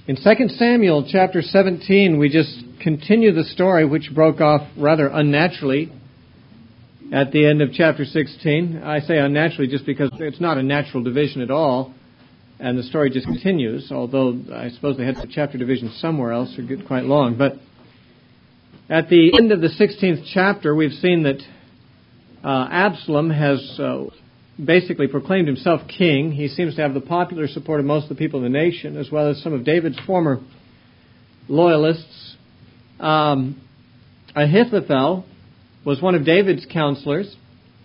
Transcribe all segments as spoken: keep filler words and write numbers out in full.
In Second Samuel chapter seventeen, we just continue the story which broke off rather unnaturally at the end of chapter sixteen. I say unnaturally just because it's not a natural division at all, and the story just continues, although I suppose they had the chapter division somewhere else or get quite long. But at the end of the sixteenth chapter, we've seen that uh, Absalom has uh, basically proclaimed himself king. He seems to have the popular support of most of the people in the nation, as well as some of David's former loyalists. Um, Ahithophel was one of David's counselors,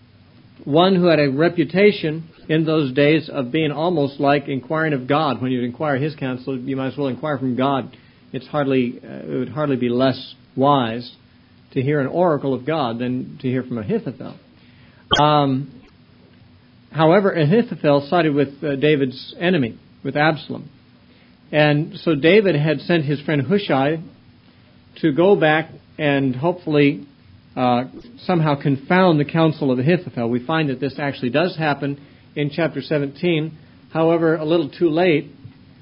one who had a reputation in those days of being almost like inquiring of God. When you inquire his counsel, you might as well inquire from God. It's hardly, uh, it would hardly be less wise to hear an oracle of God than to hear from Ahithophel. Um, However, Ahithophel sided with uh, David's enemy, with Absalom. And so David had sent his friend Hushai to go back and hopefully uh, somehow confound the counsel of Ahithophel. We find that this actually does happen in chapter seventeen. However, a little too late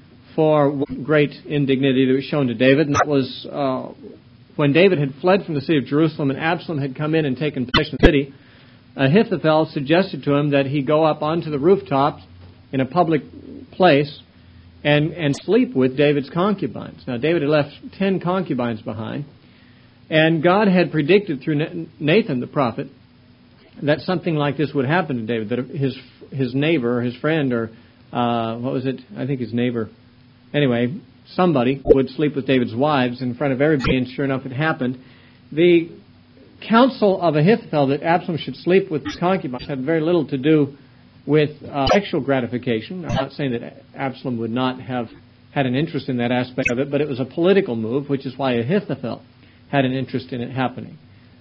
for great indignity that was shown to David. And that was uh, when David had fled from the city of Jerusalem and Absalom had come in and taken possession of the city. Ahithophel suggested to him that he go up onto the rooftops in a public place and, and sleep with David's concubines. Now, David had left ten concubines behind, and God had predicted through Nathan the prophet that something like this would happen to David, that his his neighbor or his friend or, uh, what was it? I think his neighbor. Anyway, somebody would sleep with David's wives in front of everybody, and sure enough, it happened. The counsel of Ahithophel that Absalom should sleep with his concubines had very little to do with uh, sexual gratification. I'm not saying that Absalom would not have had an interest in that aspect of it, but it was a political move, which is why Ahithophel had an interest in it happening.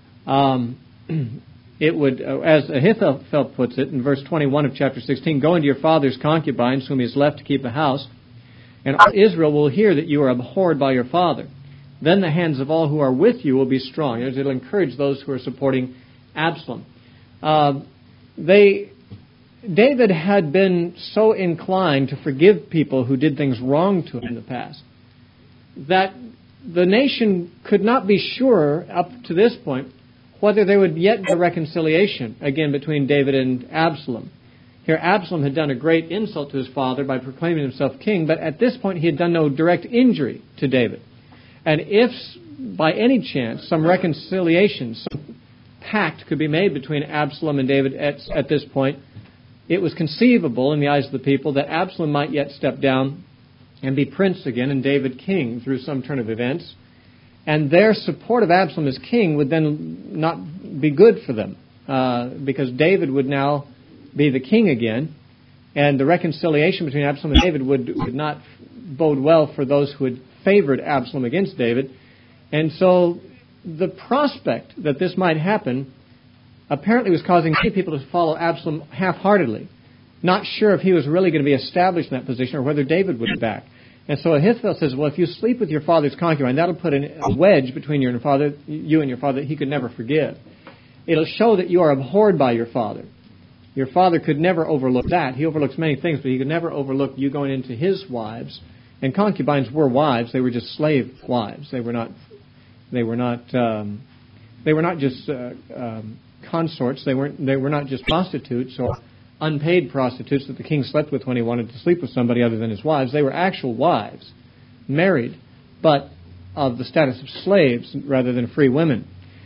Um, it would, uh, as Ahithophel puts it in verse twenty-one of chapter sixteen, "Go into your father's concubines, whom he has left to keep a house, and all Israel will hear that you are abhorred by your father. Then the hands of all who are with you will be strong." It will encourage those who are supporting Absalom. Uh, they, David had been so inclined to forgive people who did things wrong to him in the past that the nation could not be sure up to this point whether there would yet be a reconciliation again between David and Absalom. Here, Absalom had done a great insult to his father by proclaiming himself king, but at this point he had done no direct injury to David. And if, by any chance, some reconciliation, some pact could be made between Absalom and David at, at this point, it was conceivable in the eyes of the people that Absalom might yet step down and be prince again and David king through some turn of events. And their support of Absalom as king would then not be good for them, uh, because David would now be the king again, and the reconciliation between Absalom and David would, would not bode well for those who had favored Absalom against David. And so the prospect that this might happen apparently was causing many people to follow Absalom half-heartedly, not sure if he was really going to be established in that position or whether David would be back. And so Ahithophel says, well, if you sleep with your father's concubine, that'll put a wedge between you and your father, you and your father that he could never forgive. It'll show that you are abhorred by your father. Your father could never overlook that. He overlooks many things, but he could never overlook you going into his wives. And concubines were wives; they were just slave wives. They were not. They were not. Um, they were not just uh, um, consorts. They weren't. They were not just prostitutes or unpaid prostitutes that the king slept with when he wanted to sleep with somebody other than his wives. They were actual wives, married, but of the status of slaves rather than free women.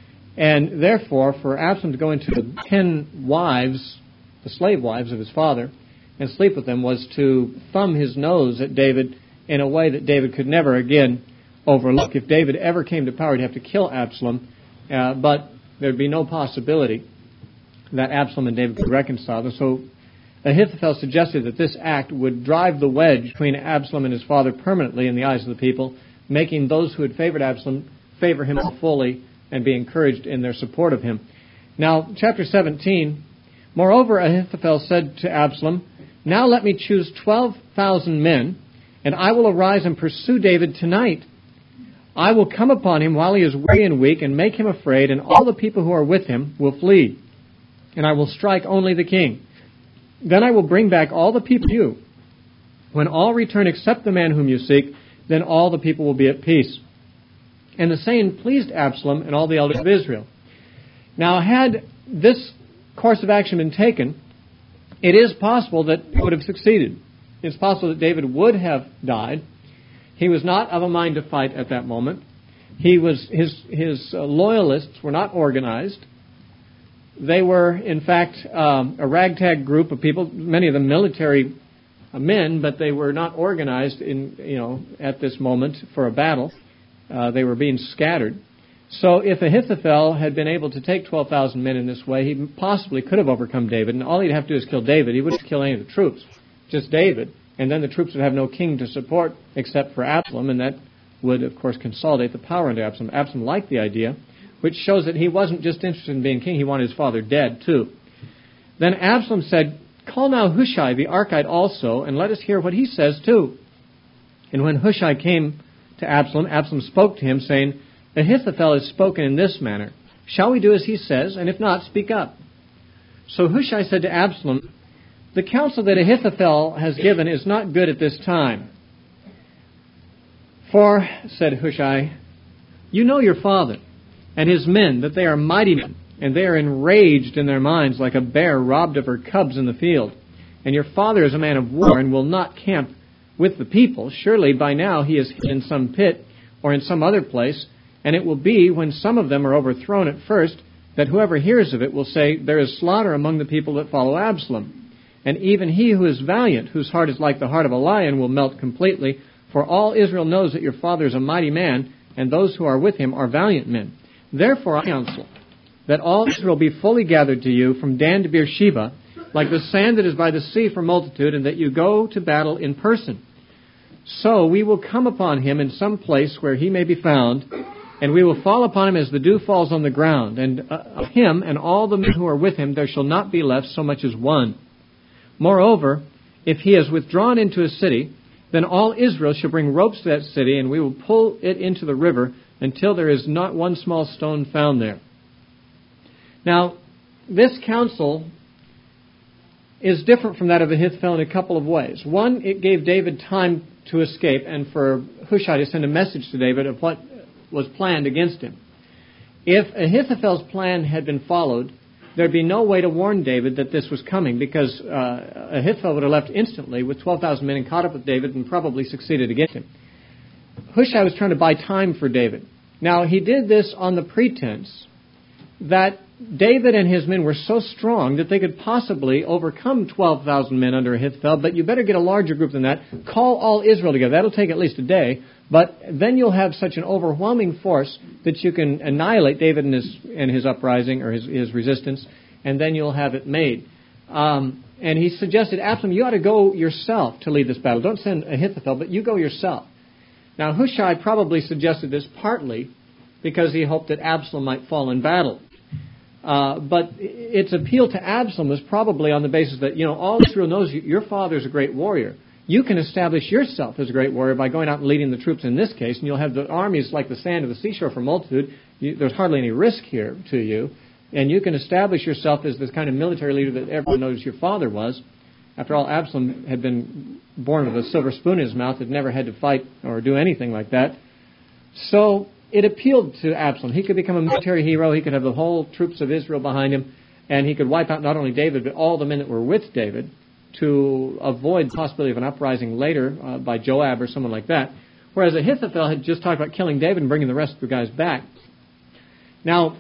And therefore, for Absalom to go into the ten wives, the slave wives of his father, and sleep with them was to thumb his nose at David in a way that David could never again overlook. If David ever came to power, he'd have to kill Absalom, uh, but there'd be no possibility that Absalom and David could reconcile. So Ahithophel suggested that this act would drive the wedge between Absalom and his father permanently in the eyes of the people, making those who had favored Absalom favor him fully and be encouraged in their support of him. Now, chapter seventeen, "Moreover, Ahithophel said to Absalom, 'Now let me choose twelve thousand men, and I will arise and pursue David tonight. I will come upon him while he is weary and weak, and make him afraid, and all the people who are with him will flee. And I will strike only the king. Then I will bring back all the people to you. When all return except the man whom you seek, then all the people will be at peace. And the saying pleased Absalom and all the elders of Israel. Now, had this course of action been taken, it is possible that it would have succeeded. It's possible that David would have died. He was not of a mind to fight at that moment. He was his his uh, loyalists were not organized. They were, in fact, um, a ragtag group of people, many of them military uh, men, but they were not organized in you know at this moment for a battle. Uh, they were being scattered. So if Ahithophel had been able to take twelve thousand men in this way, he possibly could have overcome David, and all he'd have to do is kill David. He wouldn't kill any of the troops, just David, and then the troops would have no king to support except for Absalom, and that would, of course, consolidate the power under Absalom. Absalom liked the idea, which shows that he wasn't just interested in being king, he wanted his father dead, too. Then Absalom said, "Call now Hushai the Archite also, and let us hear what he says, too." And when Hushai came to Absalom, Absalom spoke to him, saying, "Ahithophel has spoken in this manner. Shall we do as he says? And if not, speak up." So Hushai said to Absalom, "The counsel that Ahithophel has given is not good at this time. For," said Hushai, "you know your father and his men, that they are mighty men, and they are enraged in their minds like a bear robbed of her cubs in the field. And your father is a man of war and will not camp with the people. Surely by now he is hid in some pit or in some other place, and it will be, when some of them are overthrown at first, that whoever hears of it will say, 'There is slaughter among the people that follow Absalom.' And even he who is valiant, whose heart is like the heart of a lion, will melt completely. For all Israel knows that your father is a mighty man, and those who are with him are valiant men. Therefore I counsel that all Israel be fully gathered to you from Dan to Beersheba, like the sand that is by the sea for multitude, and that you go to battle in person. So we will come upon him in some place where he may be found, and we will fall upon him as the dew falls on the ground. And of him and all the men who are with him there shall not be left so much as one. Moreover, if he has withdrawn into a city, then all Israel shall bring ropes to that city, and we will pull it into the river until there is not one small stone found there." Now, this counsel is different from that of Ahithophel in a couple of ways. One, it gave David time to escape, and for Hushai to send a message to David of what was planned against him. If Ahithophel's plan had been followed, there'd be no way to warn David that this was coming, because uh, Ahithophel would have left instantly with twelve thousand men and caught up with David and probably succeeded against him. Hushai was trying to buy time for David. Now, he did this on the pretense that David and his men were so strong that they could possibly overcome twelve thousand men under Ahithophel, but you better get a larger group than that. Call all Israel together. That'll take at least a day, but then you'll have such an overwhelming force that you can annihilate David and his, and his uprising or his, his resistance, and then you'll have it made. Um, and he suggested, Absalom, you ought to go yourself to lead this battle. Don't send Ahithophel, but you go yourself. Now, Hushai probably suggested this partly because he hoped that Absalom might fall in battle. Uh, but its appeal to Absalom was probably on the basis that, you know, all Israel knows you, your father is a great warrior. You can establish yourself as a great warrior by going out and leading the troops in this case, and you'll have the armies like the sand of the seashore for multitude. You, there's hardly any risk here to you. And you can establish yourself as this kind of military leader that everyone knows your father was. After all, Absalom had been born with a silver spoon in his mouth, had never had to fight or do anything like that. So it appealed to Absalom. He could become a military hero. He could have the whole troops of Israel behind him. And he could wipe out not only David, but all the men that were with David to avoid the possibility of an uprising later uh, by Joab or someone like that. Whereas Ahithophel had just talked about killing David and bringing the rest of the guys back. Now,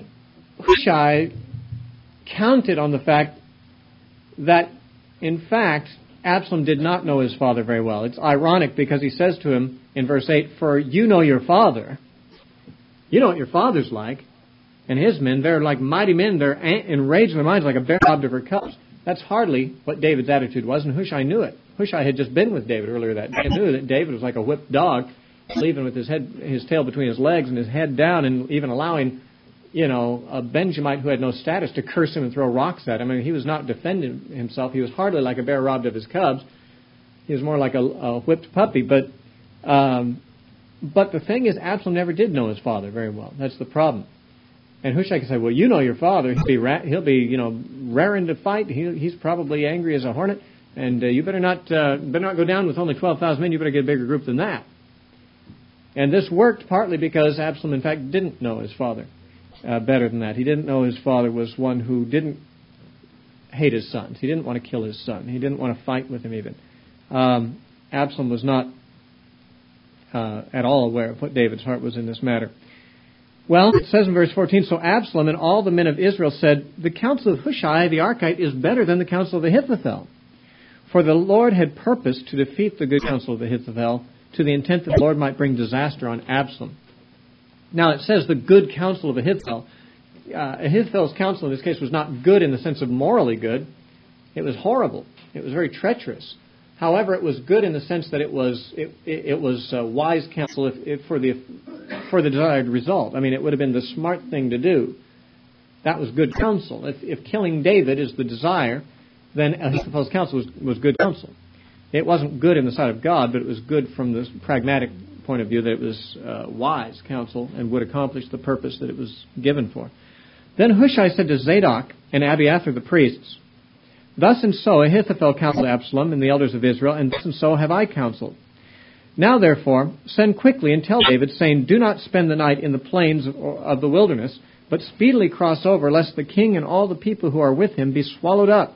Hushai counted on the fact that, in fact, Absalom did not know his father very well. It's ironic because he says to him in verse eight, "For you know your father." You know what your father's like. And his men, they're like mighty men. They're enraged in their minds like a bear robbed of her cubs. That's hardly what David's attitude was, and Hushai knew it. Hushai had just been with David earlier that day and knew that David was like a whipped dog, leaving with his head, his tail between his legs and his head down, and even allowing, you know, a Benjamite who had no status to curse him and throw rocks at him. I mean, he was not defending himself. He was hardly like a bear robbed of his cubs. He was more like a, a whipped puppy. But um, but the thing is, Absalom never did know his father very well. That's the problem. And Hushai can say, "Well, you know your father. He'll be, ra- he'll be, you know, raring to fight. He, he's probably angry as a hornet, and uh, you better not, uh, better not go down with only twelve thousand men. You better get a bigger group than that." And this worked partly because Absalom, in fact, didn't know his father uh, better than that. He didn't know his father was one who didn't hate his sons. He didn't want to kill his son. He didn't want to fight with him even. Um, Absalom was not uh, at all aware of what David's heart was in this matter. Well, it says in verse fourteen, so Absalom and all the men of Israel said, the counsel of Hushai the Archite is better than the counsel of Ahithophel. For the Lord had purposed to defeat the good counsel of Ahithophel to the intent that the Lord might bring disaster on Absalom. Now it says the good counsel of Ahithophel. Uh, Ahithophel's counsel in this case was not good in the sense of morally good. It was horrible. It was very treacherous. However, it was good in the sense that it was it, it, it was uh, wise counsel if, if for the for the desired result. I mean, it would have been the smart thing to do. That was good counsel. If, if killing David is the desire, then Ahithophel's counsel was, was good counsel. It wasn't good in the sight of God, but it was good from the pragmatic point of view that it was uh, wise counsel and would accomplish the purpose that it was given for. Then Hushai said to Zadok and Abiathar the priests, thus and so Ahithophel counseled Absalom and the elders of Israel, and thus and so have I counseled. Now therefore send quickly and tell David, saying, do not spend the night in the plains of, of the wilderness, but speedily cross over, lest the king and all the people who are with him be swallowed up.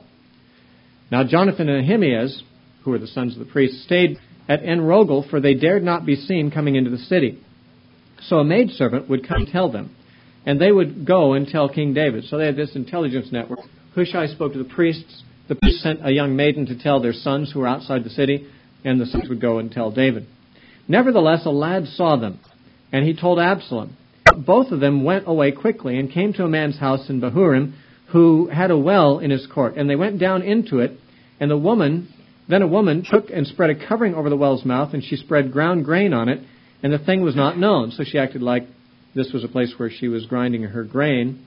Now Jonathan and Ahimaaz, who were the sons of the priests, stayed at En-Rogel, for they dared not be seen coming into the city. So a maidservant would come and tell them, and they would go and tell King David. So they had this intelligence network. Hushai spoke to the priests. The priests sent a young maiden to tell their sons who were outside the city, and the sons would go and tell David. Nevertheless, a lad saw them, and he told Absalom. Both of them went away quickly and came to a man's house in Bahurim, who had a well in his court. And they went down into it, and the woman, then a woman took and spread a covering over the well's mouth, and she spread ground grain on it, and the thing was not known. So she acted like this was a place where she was grinding her grain,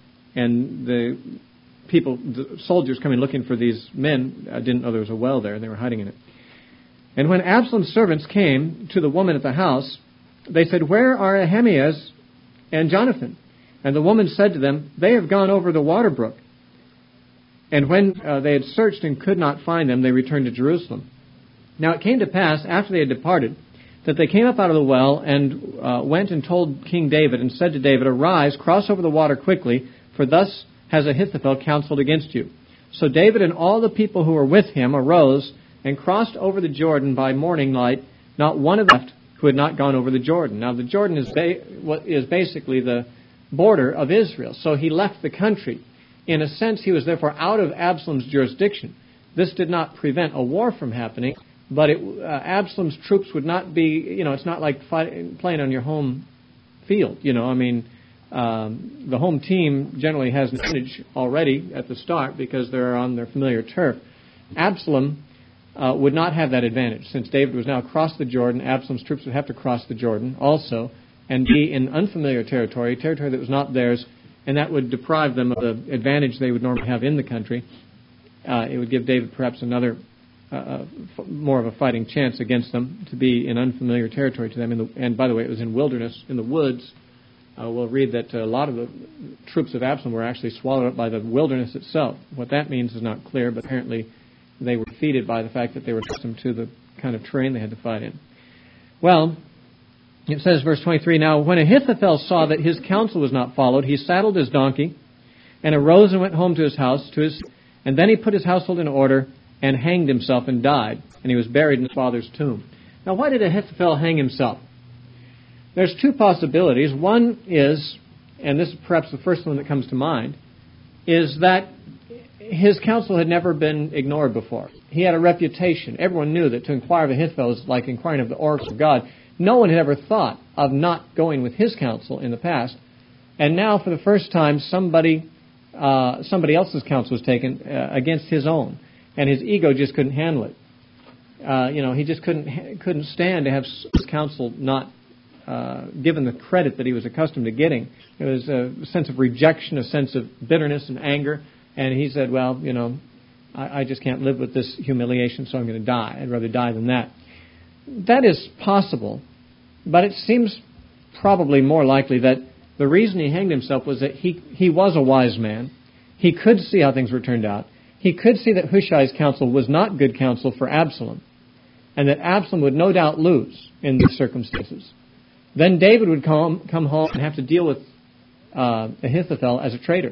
and the people, the soldiers coming looking for these men, uh, didn't know there was a well there, and they were hiding in it. And when Absalom's servants came to the woman at the house, they said, where are Ahimaaz and Jonathan? And the woman said to them, they have gone over the water brook. And when uh, they had searched and could not find them, they returned to Jerusalem. Now it came to pass, after they had departed, that they came up out of the well and uh, went and told King David and said to David, arise, cross over the water quickly, for thus has Ahithophel counseled against you. So David and all the people who were with him arose and crossed over the Jordan by morning light, not one of them left who had not gone over the Jordan. Now the Jordan is, ba- what is basically the border of Israel. So he left the country. In a sense, he was therefore out of Absalom's jurisdiction. This did not prevent a war from happening, but it, uh, Absalom's troops would not be, you know, it's not like fight, playing on your home field. You know, I mean, um, the home team generally has an advantage already at the start because they're on their familiar turf. Absalom uh, would not have that advantage. Since David was now across the Jordan, Absalom's troops would have to cross the Jordan also and be in unfamiliar territory, territory that was not theirs, and that would deprive them of the advantage they would normally have in the country. Uh, it would give David perhaps another, uh, f- more of a fighting chance against them to be in unfamiliar territory to them. In the, and by the way, it was in wilderness, in the woods. Uh, we'll read that a lot of the troops of Absalom were actually swallowed up by the wilderness itself. What that means is not clear, but apparently they were defeated by the fact that they were accustomed to the kind of terrain they had to fight in. Well, it says, verse twenty-three, now when Ahithophel saw that his counsel was not followed, he saddled his donkey and arose and went home to his house, to his, and then he put his household in order and hanged himself and died, and he was buried in his father's tomb. Now, why did Ahithophel hang himself? There's two possibilities. One is, and this is perhaps the first one that comes to mind, is that his counsel had never been ignored before. He had a reputation. Everyone knew that to inquire of Ahithophel was like inquiring of the oracles of God. No one had ever thought of not going with his counsel in the past. And now, for the first time, somebody uh, somebody else's counsel was taken uh, against his own. And his ego just couldn't handle it. Uh, you know, he just couldn't couldn't stand to have his counsel not uh, given the credit that he was accustomed to getting. It was a sense of rejection, a sense of bitterness and anger. And he said, well, you know, I, I just can't live with this humiliation, so I'm going to die. I'd rather die than that. That is possible, but it seems probably more likely that the reason he hanged himself was that he, he was a wise man. He could see how things were turned out. He could see that Hushai's counsel was not good counsel for Absalom, and that Absalom would no doubt lose in these circumstances. Then David would come, come home and have to deal with uh, Ahithophel as a traitor.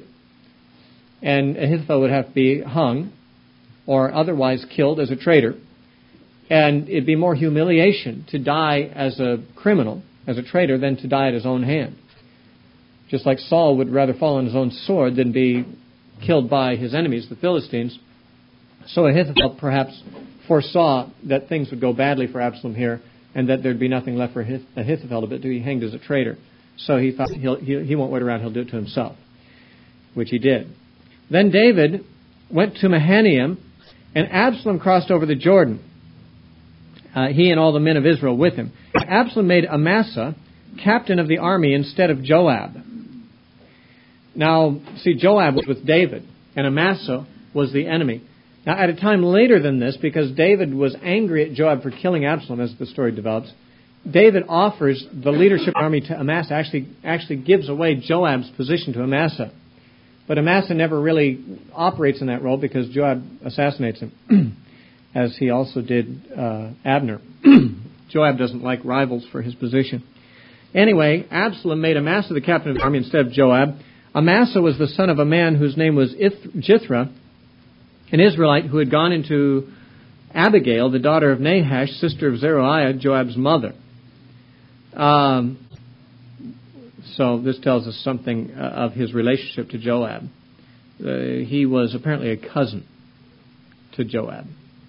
And Ahithophel would have to be hung or otherwise killed as a traitor. And it'd be more humiliation to die as a criminal, as a traitor, than to die at his own hand. Just like Saul would rather fall on his own sword than be killed by his enemies, the Philistines. So Ahithophel perhaps foresaw that things would go badly for Absalom here, and that there'd be nothing left for Ahithophel but to be hanged as a traitor. So he thought he'll, he, he won't wait around, he'll do it to himself, which he did. Then David went to Mahanaim, and Absalom crossed over the Jordan, uh, he and all the men of Israel with him. Absalom made Amasa captain of the army instead of Joab. Now, see, Joab was with David, and Amasa was the enemy. Now, at a time later than this, because David was angry at Joab for killing Absalom, as the story develops, David offers the leadership of the army to Amasa, actually, actually gives away Joab's position to Amasa. But Amasa never really operates in that role because Joab assassinates him, as he also did uh, Abner. Joab doesn't like rivals for his position. Anyway, Absalom made Amasa the captain of the army instead of Joab. Amasa was the son of a man whose name was Jithra, an Israelite who had gone into Abigail, the daughter of Nahash, sister of Zeruiah, Joab's mother. Um, so this tells us something uh, of his relationship to Joab. Uh, he was apparently a cousin to Joab.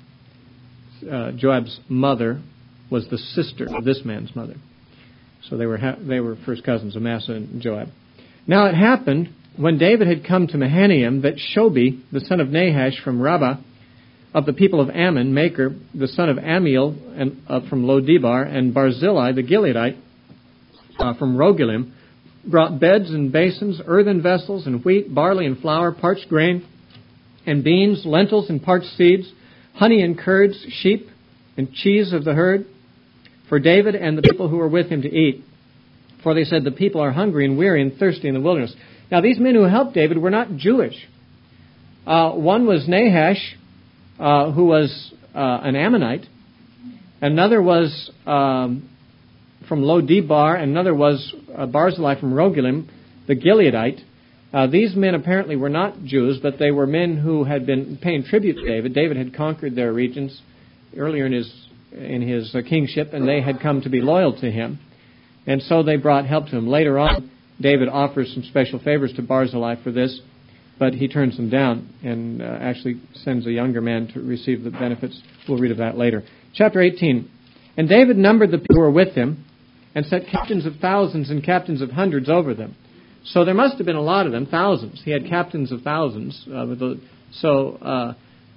Uh, Joab's mother was the sister of this man's mother. So they were ha- they were first cousins, Amasa and Joab. Now it happened, when David had come to Mahanaim, that Shobi, the son of Nahash from Rabbah, of the people of Ammon, Maker, the son of Amiel and, uh, from Lo-debar, and Barzillai, the Gileadite, uh, from Rogelim, brought beds and basins, earthen vessels, and wheat, barley and flour, parched grain, and beans, lentils and parched seeds, honey and curds, sheep and cheese of the herd, for David and the people who were with him to eat. For they said, the people are hungry and weary and thirsty in the wilderness. Now, these men who helped David were not Jewish. Uh, one was Nahash, uh, who was uh, an Ammonite. Another was um, from Lo-debar. Another was uh, Barzillai from Rogelim, the Gileadite. Uh, these men apparently were not Jews, but they were men who had been paying tribute to David. David had conquered their regions earlier in his in his uh, kingship, and they had come to be loyal to him. And so they brought help to him. Later on, David offers some special favors to Barzillai for this, but he turns them down and uh, actually sends a younger man to receive the benefits. We'll read of that later. Chapter eighteen. And David numbered the people who were with him and set captains of thousands and captains of hundreds over them. So there must have been a lot of them, thousands. He had captains of thousands. Uh, with the, so uh,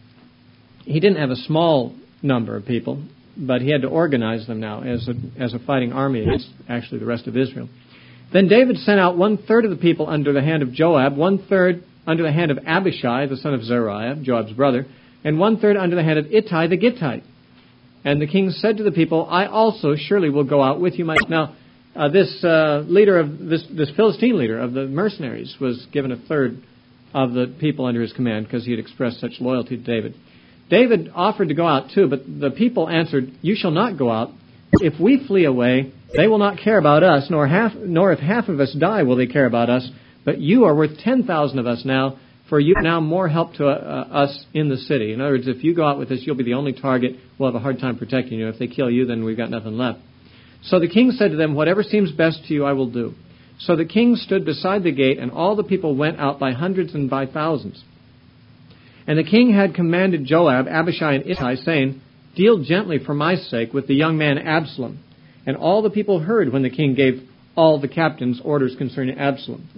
he didn't have a small number of people, but he had to organize them now as a, as a fighting army against actually the rest of Israel. Then David sent out one-third of the people under the hand of Joab, one-third under the hand of Abishai, the son of Zeruiah, Joab's brother, and one-third under the hand of Ittai the Gittite. And the king said to the people, I also surely will go out with you. Now, uh, this uh, leader of this, this Philistine leader of the mercenaries was given a third of the people under his command because he had expressed such loyalty to David. David offered to go out too, but the people answered, you shall not go out. If we flee away, they will not care about us, nor half, nor if half of us die will they care about us. But you are worth ten thousand of us now, for you are now more help to uh, us in the city. In other words, if you go out with us, you'll be the only target. We'll have a hard time protecting you. If they kill you, then we've got nothing left. So the king said to them, whatever seems best to you, I will do. So the king stood beside the gate, and all the people went out by hundreds and by thousands. And the king had commanded Joab, Abishai, and Ittai, saying, deal gently for my sake with the young man Absalom. And all the people heard when the king gave all the captains orders concerning Absalom.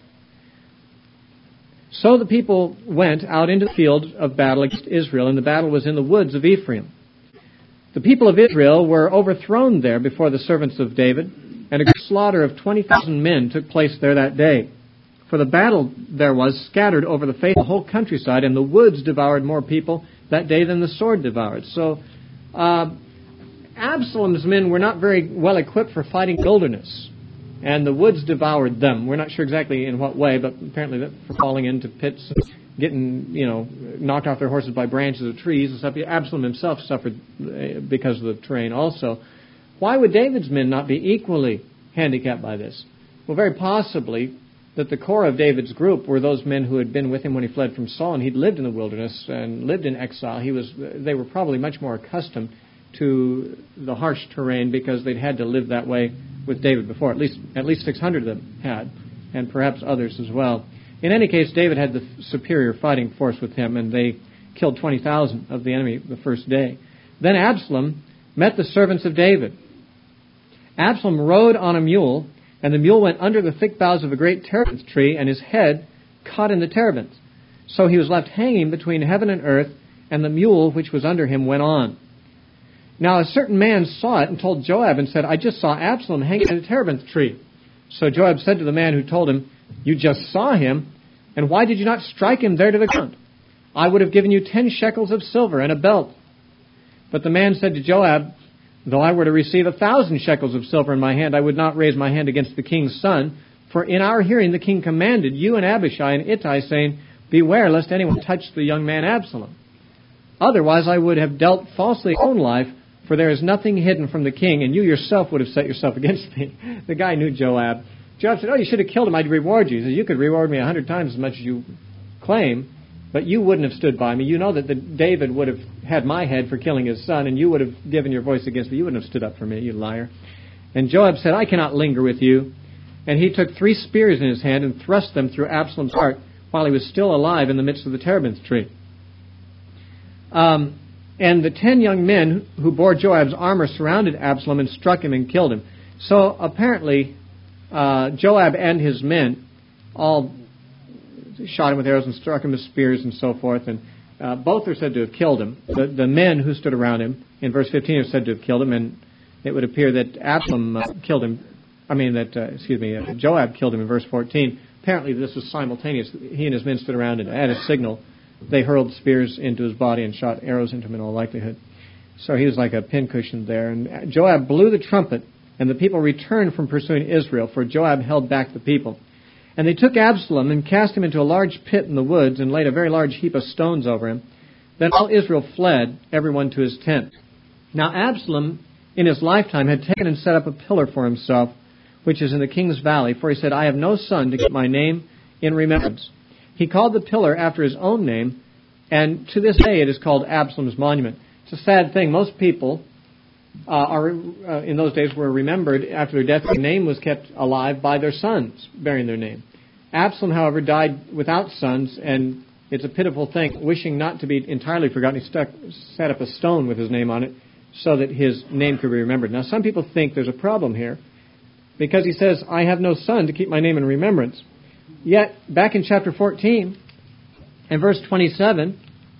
So the people went out into the field of battle against Israel, and the battle was in the woods of Ephraim. The people of Israel were overthrown there before the servants of David, and a slaughter of twenty thousand men took place there that day. For the battle there was scattered over the face of the whole countryside, and the woods devoured more people that day than the sword devoured. So uh, Absalom's men were not very well equipped for fighting wilderness, and the woods devoured them. We're not sure exactly in what way, but apparently that for falling into pits, getting, you know, knocked off their horses by branches of trees and stuff. Absalom himself suffered because of the terrain also. Why would David's men not be equally handicapped by this? Well, very possibly that the core of David's group were those men who had been with him when he fled from Saul, and he'd lived in the wilderness and lived in exile. He was, they were probably much more accustomed to the harsh terrain because they'd had to live that way with David before. At least, at least six hundred of them had, and perhaps others as well. In any case, David had the superior fighting force with him, and they killed twenty thousand of the enemy the first day. Then Absalom met the servants of David. Absalom rode on a mule, and the mule went under the thick boughs of a great terebinth tree, and his head caught in the terebinth. So he was left hanging between heaven and earth, and the mule which was under him went on. Now a certain man saw it and told Joab and said, I just saw Absalom hanging in a terebinth tree. So Joab said to the man who told him, You just saw him, and why did you not strike him there to the ground? I would have given you ten shekels of silver and a belt. But the man said to Joab, Though I were to receive a thousand shekels of silver in my hand, I would not raise my hand against the king's son. For in our hearing the king commanded you and Abishai and Ittai, saying, Beware lest anyone touch the young man Absalom. Otherwise I would have dealt falsely my own life, for there is nothing hidden from the king, and you yourself would have set yourself against me. The guy knew Joab. Joab said, Oh, you should have killed him. I'd reward you. He said, You could reward me a hundred times as much as you claim, but you wouldn't have stood by me. You know that the, David would have had my head for killing his son, and you would have given your voice against me. You wouldn't have stood up for me, you liar. And Joab said, I cannot linger with you. And he took three spears in his hand and thrust them through Absalom's heart while he was still alive in the midst of the terebinth tree. Um, and the ten young men who bore Joab's armor surrounded Absalom and struck him and killed him. So apparently uh, Joab and his men all shot him with arrows and struck him with spears and so forth. And uh, both are said to have killed him. The, the men who stood around him in verse fifteen are said to have killed him, and it would appear that Absalom uh, killed him. I mean that, uh, excuse me, uh, Joab killed him in verse fourteen. Apparently this was simultaneous. He and his men stood around, and at a signal, they hurled spears into his body and shot arrows into him in all likelihood. So he was like a pincushion there. And Joab blew the trumpet, and the people returned from pursuing Israel, for Joab held back the people. And they took Absalom and cast him into a large pit in the woods and laid a very large heap of stones over him. Then all Israel fled, everyone to his tent. Now Absalom, in his lifetime, had taken and set up a pillar for himself, which is in the king's valley, for he said, I have no son to keep my name in remembrance. He called the pillar after his own name, and to this day it is called Absalom's monument. It's a sad thing. Most people uh, are uh, in those days were remembered after their death. Their name was kept alive by their sons bearing their name. Absalom, however, died without sons, and it's a pitiful thing. Wishing not to be entirely forgotten, he stuck, set up a stone with his name on it so that his name could be remembered. Now, some people think there's a problem here because he says, I have no son to keep my name in remembrance. Yet, back in chapter fourteen, and verse twenty-seven,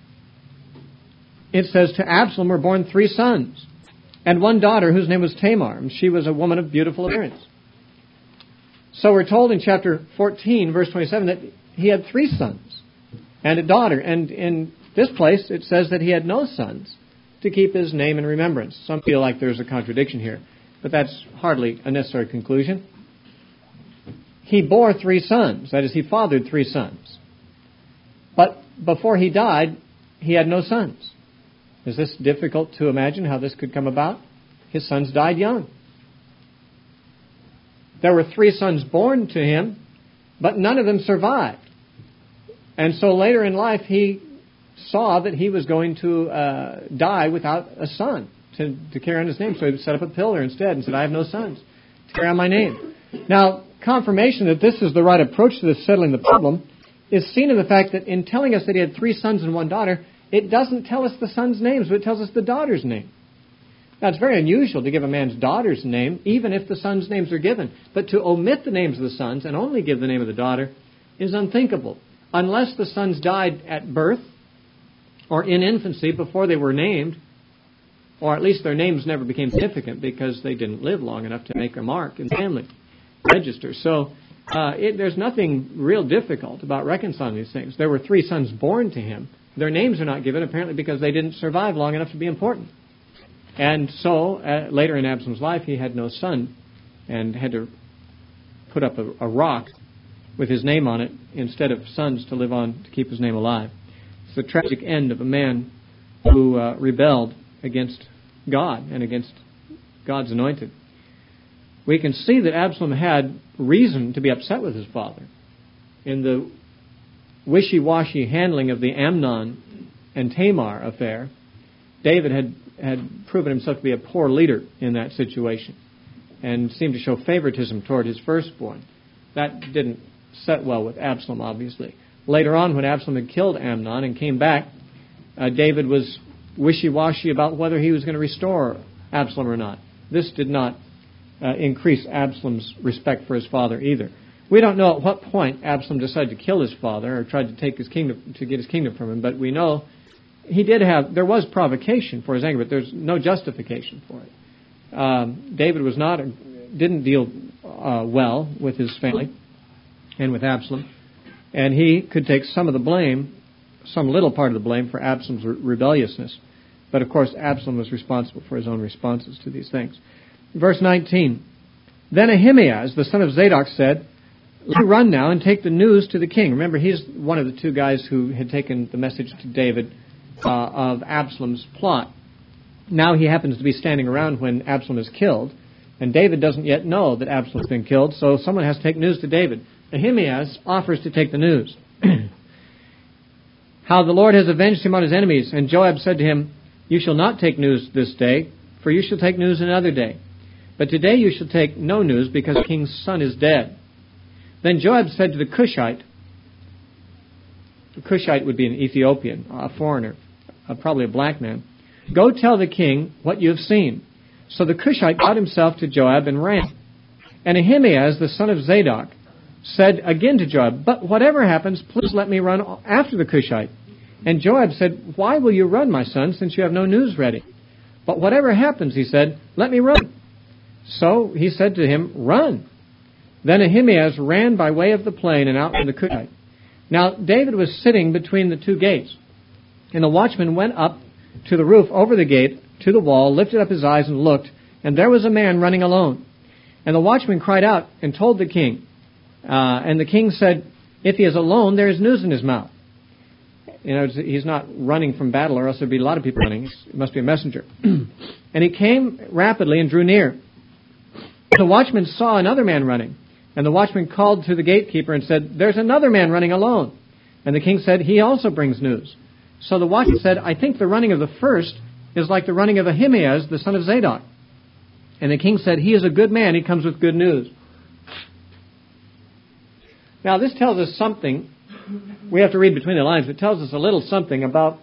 it says, To Absalom were born three sons, and one daughter whose name was Tamar, and she was a woman of beautiful appearance. So we're told in chapter fourteen, verse twenty-seven, that he had three sons and a daughter. And in this place, it says that he had no sons to keep his name in remembrance. Some feel like there's a contradiction here, but that's hardly a necessary conclusion. He bore three sons. That is, he fathered three sons. But before he died, he had no sons. Is this difficult to imagine how this could come about? His sons died young. There were three sons born to him, but none of them survived. And so later in life, he saw that he was going to uh, die without a son to, to carry on his name. So he set up a pillar instead and said, I have no sons to carry on my name. Now, confirmation that this is the right approach to this settling the problem is seen in the fact that in telling us that he had three sons and one daughter, it doesn't tell us the sons' names, but it tells us the daughter's name. Now, it's very unusual to give a man's daughter's name, even if the sons' names are given. But to omit the names of the sons and only give the name of the daughter is unthinkable. Unless the sons died at birth or in infancy before they were named, or at least their names never became significant because they didn't live long enough to make a mark in the family register. So uh, it, there's nothing real difficult about reconciling these things. There were three sons born to him. Their names are not given apparently because they didn't survive long enough to be important. And so uh, later in Absalom's life, he had no son and had to put up a, a rock with his name on it instead of sons to live on to keep his name alive. It's the tragic end of a man who uh, rebelled against God and against God's anointed. we can see that Absalom had reason to be upset with his father. In the wishy-washy handling of the Amnon and Tamar affair, David had, had proven himself to be a poor leader in that situation and seemed to show favoritism toward his firstborn. That didn't set well with Absalom, obviously. Later on, when Absalom had killed Amnon and came back, uh, David was wishy-washy about whether he was going to restore Absalom or not. This did not uh, increase Absalom's respect for his father either. We don't know at what point Absalom decided to kill his father or tried to take his kingdom, to get his kingdom from him, but we know he did have, there was provocation for his anger, but there's no justification for it. Um, David was not, didn't deal uh, well with his family and with Absalom, and he could take some of the blame, some little part of the blame for Absalom's re- rebelliousness. But of course, Absalom was responsible for his own responses to these things. Verse nineteen, Then Ahimaaz, the son of Zadok, said, Let me run now and take the news to the king. Remember, he's one of the two guys who had taken the message to David uh, of Absalom's plot. Now he happens to be standing around when Absalom is killed, and David doesn't yet know that Absalom's been killed, so someone has to take news to David. Ahimaaz offers to take the news. How the Lord has avenged him on his enemies. And Joab said to him, You shall not take news this day, for you shall take news another day. But today you shall take no news, because the king's son is dead. Then Joab said to the Cushite, the Cushite would be an Ethiopian, a foreigner, uh, probably a black man, Go tell the king what you have seen. So the Cushite got himself to Joab and ran. And Ahimaaz, the son of Zadok, said again to Joab, But whatever happens, please let me run after the Cushite. And Joab said, Why will you run, my son, since you have no news ready? But whatever happens, he said, let me run. So he said to him, Run. Then Ahimaaz ran by way of the plain and out to the Cushite. Now David was sitting between the two gates, and the watchman went up to the roof over the gate, to the wall, lifted up his eyes and looked, and there was a man running alone. And the watchman cried out and told the king. Uh, and the king said, If he is alone, there is news in his mouth. You know, he's not running from battle, or else there'd be a lot of people running. It must be a messenger. And he came rapidly and drew near. The watchman saw another man running. And the watchman called to the gatekeeper and said, There's another man running alone. And the king said, He also brings news. So the watchman said, I think the running of the first is like the running of Ahimaaz, the son of Zadok. And the king said, He is a good man. He comes with good news. Now, this tells us something. We have to read between the lines. It tells us a little something about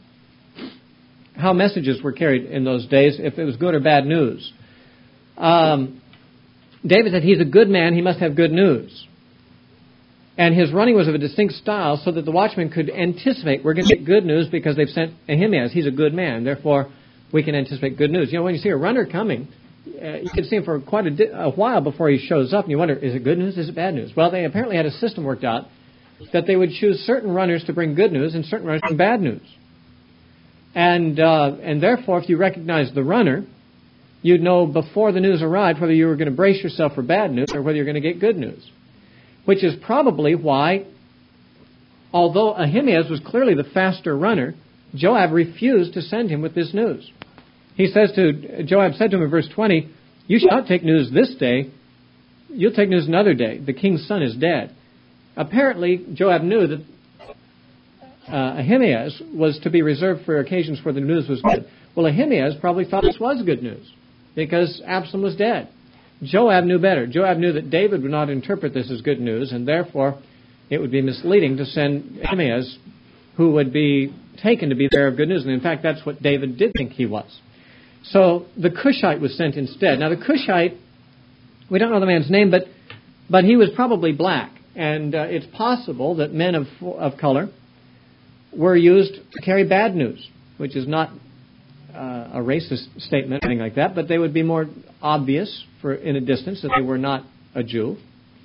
how messages were carried in those days, if it was good or bad news. Um, David said he's a good man. He must have good news. And his running was of a distinct style so that the watchman could anticipate, we're going to get good news because they've sent Ahimaaz. He's a good man. Therefore, we can anticipate good news. You know, when you see a runner coming, uh, you can see him for quite a, di- a while before he shows up, and you wonder, is it good news? Is it bad news? Well, they apparently had a system worked out that they would choose certain runners to bring good news and certain runners to bring bad news. And uh, and therefore, if you recognize the runner, you'd know before the news arrived whether you were going to brace yourself for bad news or whether you're going to get good news. Which is probably why, although Ahimaaz was clearly the faster runner, Joab refused to send him with this news. He says to, Joab said to him in verse twenty, You shall not take news this day, you'll take news another day. The king's son is dead. Apparently, Joab knew that uh, Ahimaaz was to be reserved for occasions where the news was good. Well, Ahimaaz probably thought this was good news because Absalom was dead. Joab knew better. Joab knew that David would not interpret this as good news, and therefore it would be misleading to send Ahimaaz, who would be taken to be the bearer of good news. And in fact, that's what David did think he was. So the Cushite was sent instead. Now the Cushite, we don't know the man's name, but but he was probably black. And uh, it's possible that men of of color were used to carry bad news, which is not uh, a racist statement or anything like that, but they would be more obvious for in a distance that they were not a Jew,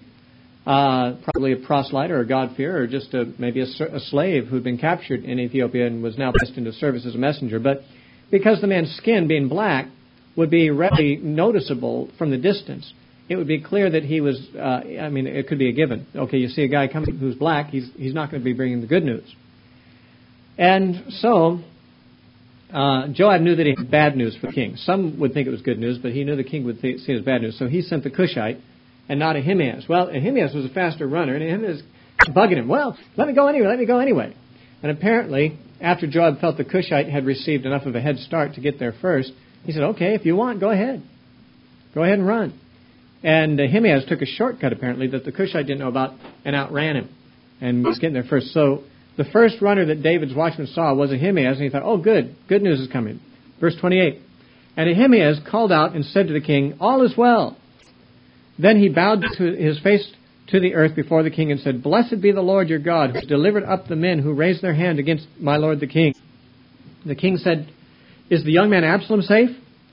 uh, probably a proselyte or a God-fearer, or just a, maybe a, a slave who'd been captured in Ethiopia and was now placed into service as a messenger. But because the man's skin, being black, would be readily noticeable from the distance, it would be clear that he was, uh, I mean, it could be a given. Okay, you see a guy coming who's black, he's he's not going to be bringing the good news. And so uh, Joab knew that he had bad news for the king. Some would think it was good news, but he knew the king would th- see it as bad news. So he sent the Cushite and not Ahimaaz. Well, Ahimaaz was a faster runner, and Ahimaaz bugging him. Well, let me go anyway, let me go anyway. And apparently, after Joab felt the Cushite had received enough of a head start to get there first, he said, okay, if you want, go ahead. Go ahead and run. And Ahimaaz took a shortcut, apparently, that the Cushite didn't know about, and outran him and was getting there first. So the first runner that David's watchman saw was Ahimaaz, and he thought, oh, good, good news is coming. Verse twenty-eight, and Ahimaaz called out and said to the king, all is well. Then he bowed to his face to the earth before the king and said, blessed be the Lord your God, who has delivered up the men who raised their hand against my lord the king. The king said, is the young man Absalom safe?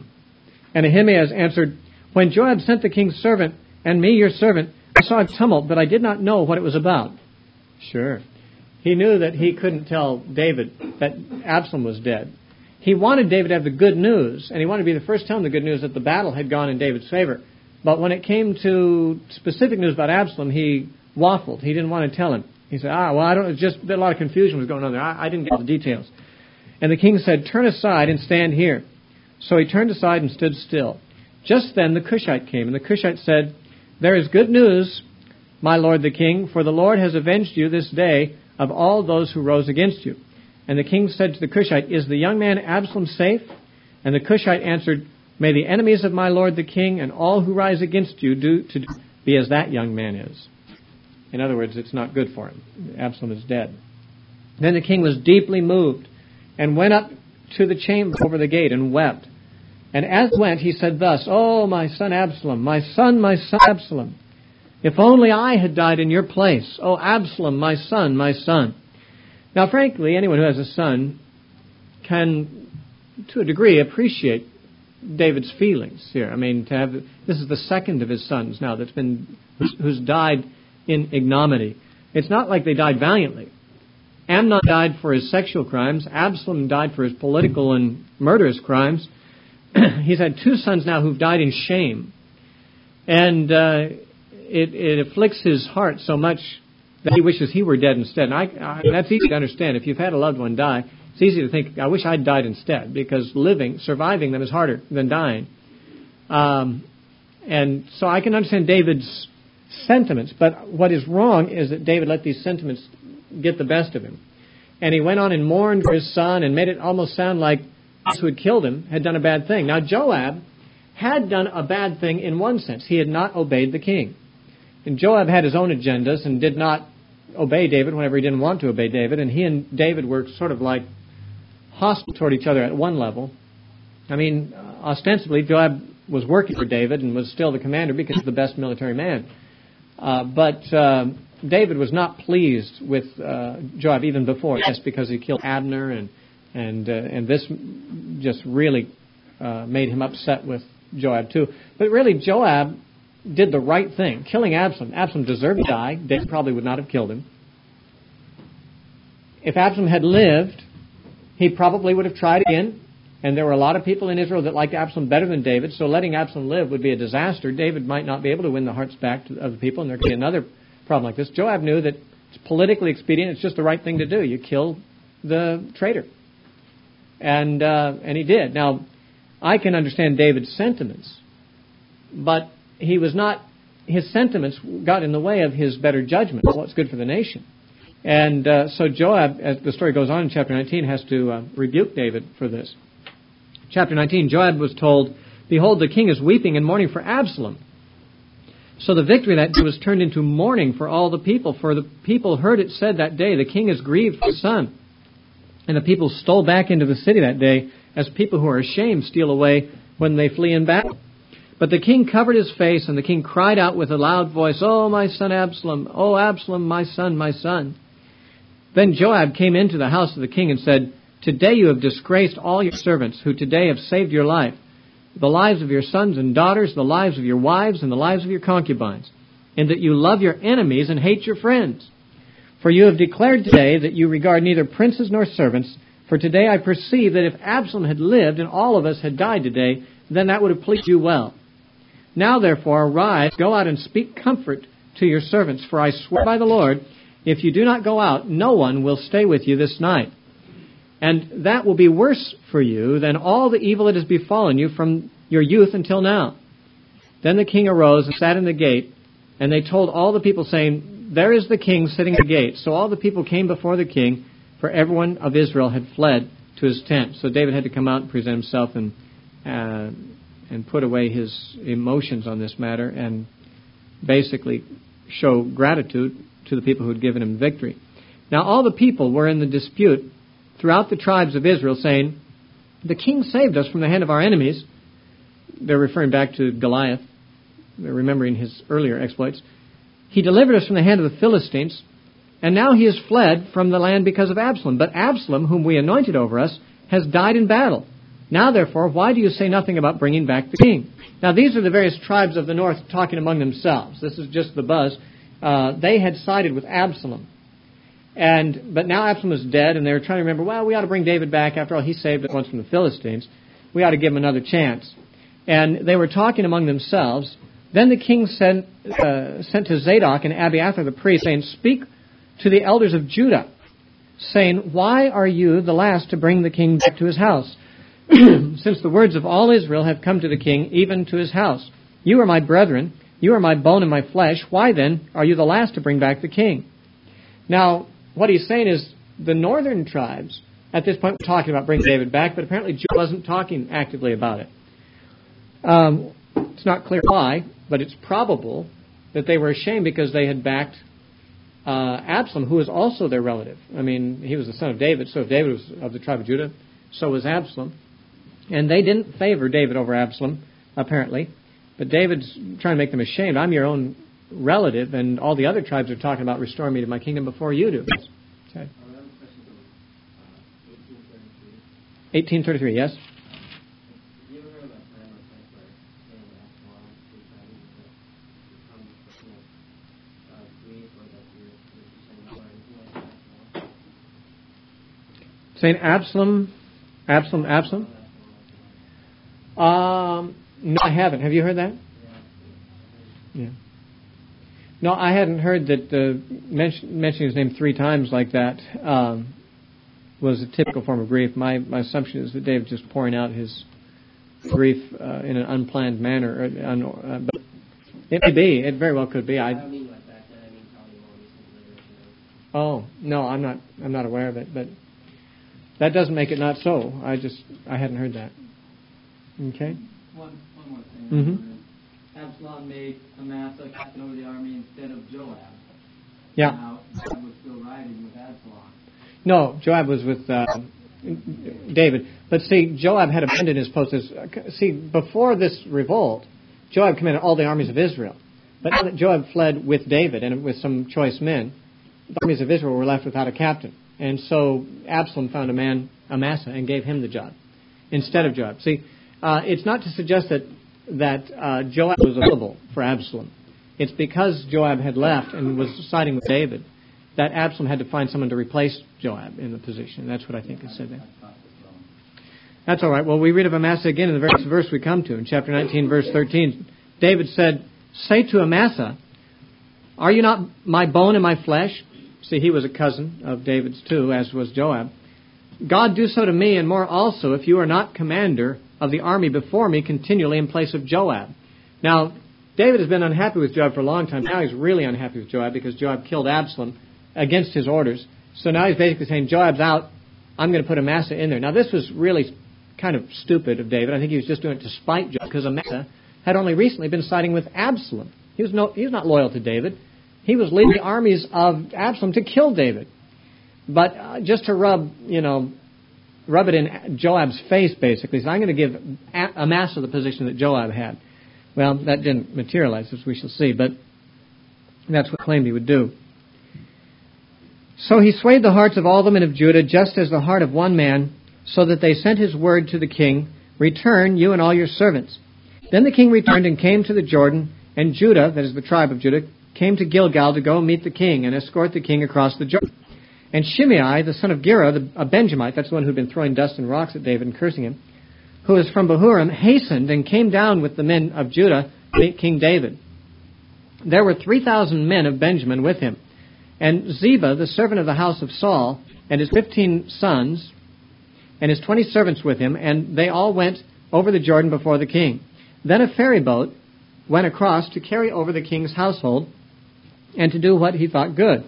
And Ahimaaz answered, when Joab sent the king's servant and me, your servant, I saw a tumult, but I did not know what it was about. Sure. He knew that he couldn't tell David that Absalom was dead. He wanted David to have the good news, and he wanted to be the first to tell him the good news that the battle had gone in David's favor. But when it came to specific news about Absalom, he waffled. He didn't want to tell him. He said, ah, well, I don't, just a lot of confusion was going on there. I, I didn't get the details. And the king said, turn aside and stand here. So he turned aside and stood still. Just then the Cushite came, and the Cushite said, there is good news, my lord the king, for the Lord has avenged you this day of all those who rose against you. And the king said to the Cushite, is the young man Absalom safe? And the Cushite answered, may the enemies of my lord the king and all who rise against you do to be as that young man is. In other words, it's not good for him. Absalom is dead. Then the king was deeply moved and went up to the chamber over the gate and wept. And as he went, he said thus, oh, my son Absalom, my son, my son Absalom, if only I had died in your place. Oh, Absalom, my son, my son. Now, frankly, anyone who has a son can, to a degree, appreciate David's feelings here. I mean, to have this is the second of his sons now that's been who's, who's died in ignominy. It's not like they died valiantly. Amnon died for his sexual crimes. Absalom died for his political and murderous crimes. He's had two sons now who've died in shame. And uh, it, it afflicts his heart so much that he wishes he were dead instead. And I, I, that's easy to understand. If you've had a loved one die, it's easy to think, I wish I'd died instead, because living, surviving them is harder than dying. Um, and so I can understand David's sentiments, but what is wrong is that David let these sentiments get the best of him. And he went on and mourned for his son and made it almost sound like those who had killed him had done a bad thing. Now, Joab had done a bad thing in one sense. He had not obeyed the king. And Joab had his own agendas and did not obey David whenever he didn't want to obey David. And he and David were sort of like hostile toward each other at one level. I mean, ostensibly, Joab was working for David and was still the commander because he's the best military man. Uh, but uh, David was not pleased with uh, Joab even before this, because he killed Abner, and and uh, and this just really uh, made him upset with Joab too. But really, Joab did the right thing, killing Absalom. Absalom deserved to die. David probably would not have killed him. If Absalom had lived, he probably would have tried again. And there were a lot of people in Israel that liked Absalom better than David, so letting Absalom live would be a disaster. David might not be able to win the hearts back of the people, and there could be another problem like this. Joab knew that it's politically expedient. It's just the right thing to do. You kill the traitor. And uh, and he did. Now, I can understand David's sentiments, but he was not, his sentiments got in the way of his better judgment, what's good for the nation. And uh, so Joab, as the story goes on in chapter nineteen, has to uh, rebuke David for this. Chapter nineteen, Joab was told, behold, the king is weeping and mourning for Absalom. So the victory that day was turned into mourning for all the people, for the people heard it said that day, the king is grieved for his son. And the people stole back into the city that day, as people who are ashamed steal away when they flee in battle. But the king covered his face, and the king cried out with a loud voice, oh, my son Absalom, oh, Absalom, my son, my son. Then Joab came into the house of the king and said, today you have disgraced all your servants, who today have saved your life, the lives of your sons and daughters, the lives of your wives, and the lives of your concubines, and that you love your enemies and hate your friends. For you have declared today that you regard neither princes nor servants, for today I perceive that if Absalom had lived and all of us had died today, then that would have pleased you well. Now therefore arise, go out and speak comfort to your servants, for I swear by the Lord, if you do not go out, no one will stay with you this night. and that will be worse for you than all the evil that has befallen you from your youth until now. Then the king arose and sat in the gate, and they told all the people, saying, There is the king sitting at the gate. So all the people came before the king, for everyone of Israel had fled to his tent. So David had to come out and present himself and uh, and put away his emotions on this matter and basically show gratitude to the people who had given him victory. Now all the people were in the dispute throughout the tribes of Israel, saying, The king saved us from the hand of our enemies. They're referring back to Goliath. They're remembering his earlier exploits. He delivered us from the hand of the Philistines, and now he has fled from the land because of Absalom. But Absalom, whom we anointed over us, has died in battle. Now, therefore, why do you say nothing about bringing back the king? Now, these are the various tribes of the north talking among themselves. This is just the buzz. Uh, they had sided with Absalom. And But now Absalom is dead, and they were trying to remember, well, we ought to bring David back. After all, he saved us once from the Philistines. We ought to give him another chance. And they were talking among themselves. Then the king sent, uh, sent to Zadok and Abiathar the priest, saying, Speak to the elders of Judah, saying, Why are you the last to bring the king back to his house? Since the words of all Israel have come to the king, even to his house. You are my brethren, you are my bone and my flesh. Why then are you the last to bring back the king? Now, what he's saying is the northern tribes at this point were talking about bringing David back, but apparently Judah wasn't talking actively about it. Um, it's not clear why, but it's probable that they were ashamed because they had backed uh, Absalom, who was also their relative. I mean, he was the son of David, so if David was of the tribe of Judah, so was Absalom. And they didn't favor David over Absalom, apparently. But David's trying to make them ashamed. I'm your own relative, and all the other tribes are talking about restoring me to my kingdom before you do. Okay. eighteen thirty-three, yes? Saying Absalom, Absalom, Absalom? Um, no, I haven't. Have you heard that? Yeah. No, I hadn't heard that uh, mention, mentioning his name three times like that um, was a typical form of grief. My my assumption is that David's just pouring out his grief uh, in an unplanned manner. Or, uh, but it may be. It very well could be. I, I don't mean like that. I mean probably more recently. Oh no, I'm not. I'm not aware of it, but. That doesn't make it not so. I just, I hadn't heard that. Okay? One, one more thing. Mm-hmm. Absalom made Amasa captain over the army instead of Joab. Yeah. Now, Joab was still riding with Absalom. No, Joab was with uh, David. But see, Joab had abandoned his post. As, see, before this revolt, Joab commanded all the armies of Israel. But now that Joab fled with David and with some choice men, the armies of Israel were left without a captain. And so Absalom found a man, Amasa, and gave him the job instead of Joab. See, uh, it's not to suggest that that uh, Joab was available for Absalom. It's because Joab had left and was siding with David that Absalom had to find someone to replace Joab in the position. That's what I think is said there. That's all right. Well, we read of Amasa again in the very verse we come to, in chapter nineteen, verse thirteen. David said, Say to Amasa, Are you not my bone and my flesh? See, he was a cousin of David's too, as was Joab. God do so to me and more also, if you are not commander of the army before me continually in place of Joab. Now, David has been unhappy with Joab for a long time. Now he's really unhappy with Joab because Joab killed Absalom against his orders. So now he's basically saying, Joab's out, I'm going to put Amasa in there. Now, this was really kind of stupid of David. I think he was just doing it to spite Joab because Amasa had only recently been siding with Absalom. He was, no, he was not loyal to David. He was leading the armies of Absalom to kill David. But uh, just to rub, you know, rub it in Joab's face, basically, so I'm going to give Amasa the position that Joab had. Well, that didn't materialize, as we shall see, but that's what he claimed he would do. So he swayed the hearts of all the men of Judah, just as the heart of one man, so that they sent his word to the king, Return, you and all your servants. Then the king returned and came to the Jordan, and Judah, that is the tribe of Judah, came to Gilgal to go meet the king and escort the king across the Jordan. And Shimei, the son of Gera, the, a Benjamite, that's the one who had been throwing dust and rocks at David and cursing him, who was from Bahurim, hastened and came down with the men of Judah to meet King David. There were three thousand men of Benjamin with him. And Ziba, the servant of the house of Saul, and his fifteen sons, and his twenty servants with him, and they all went over the Jordan before the king. Then a ferry boat went across to carry over the king's household and to do what he thought good.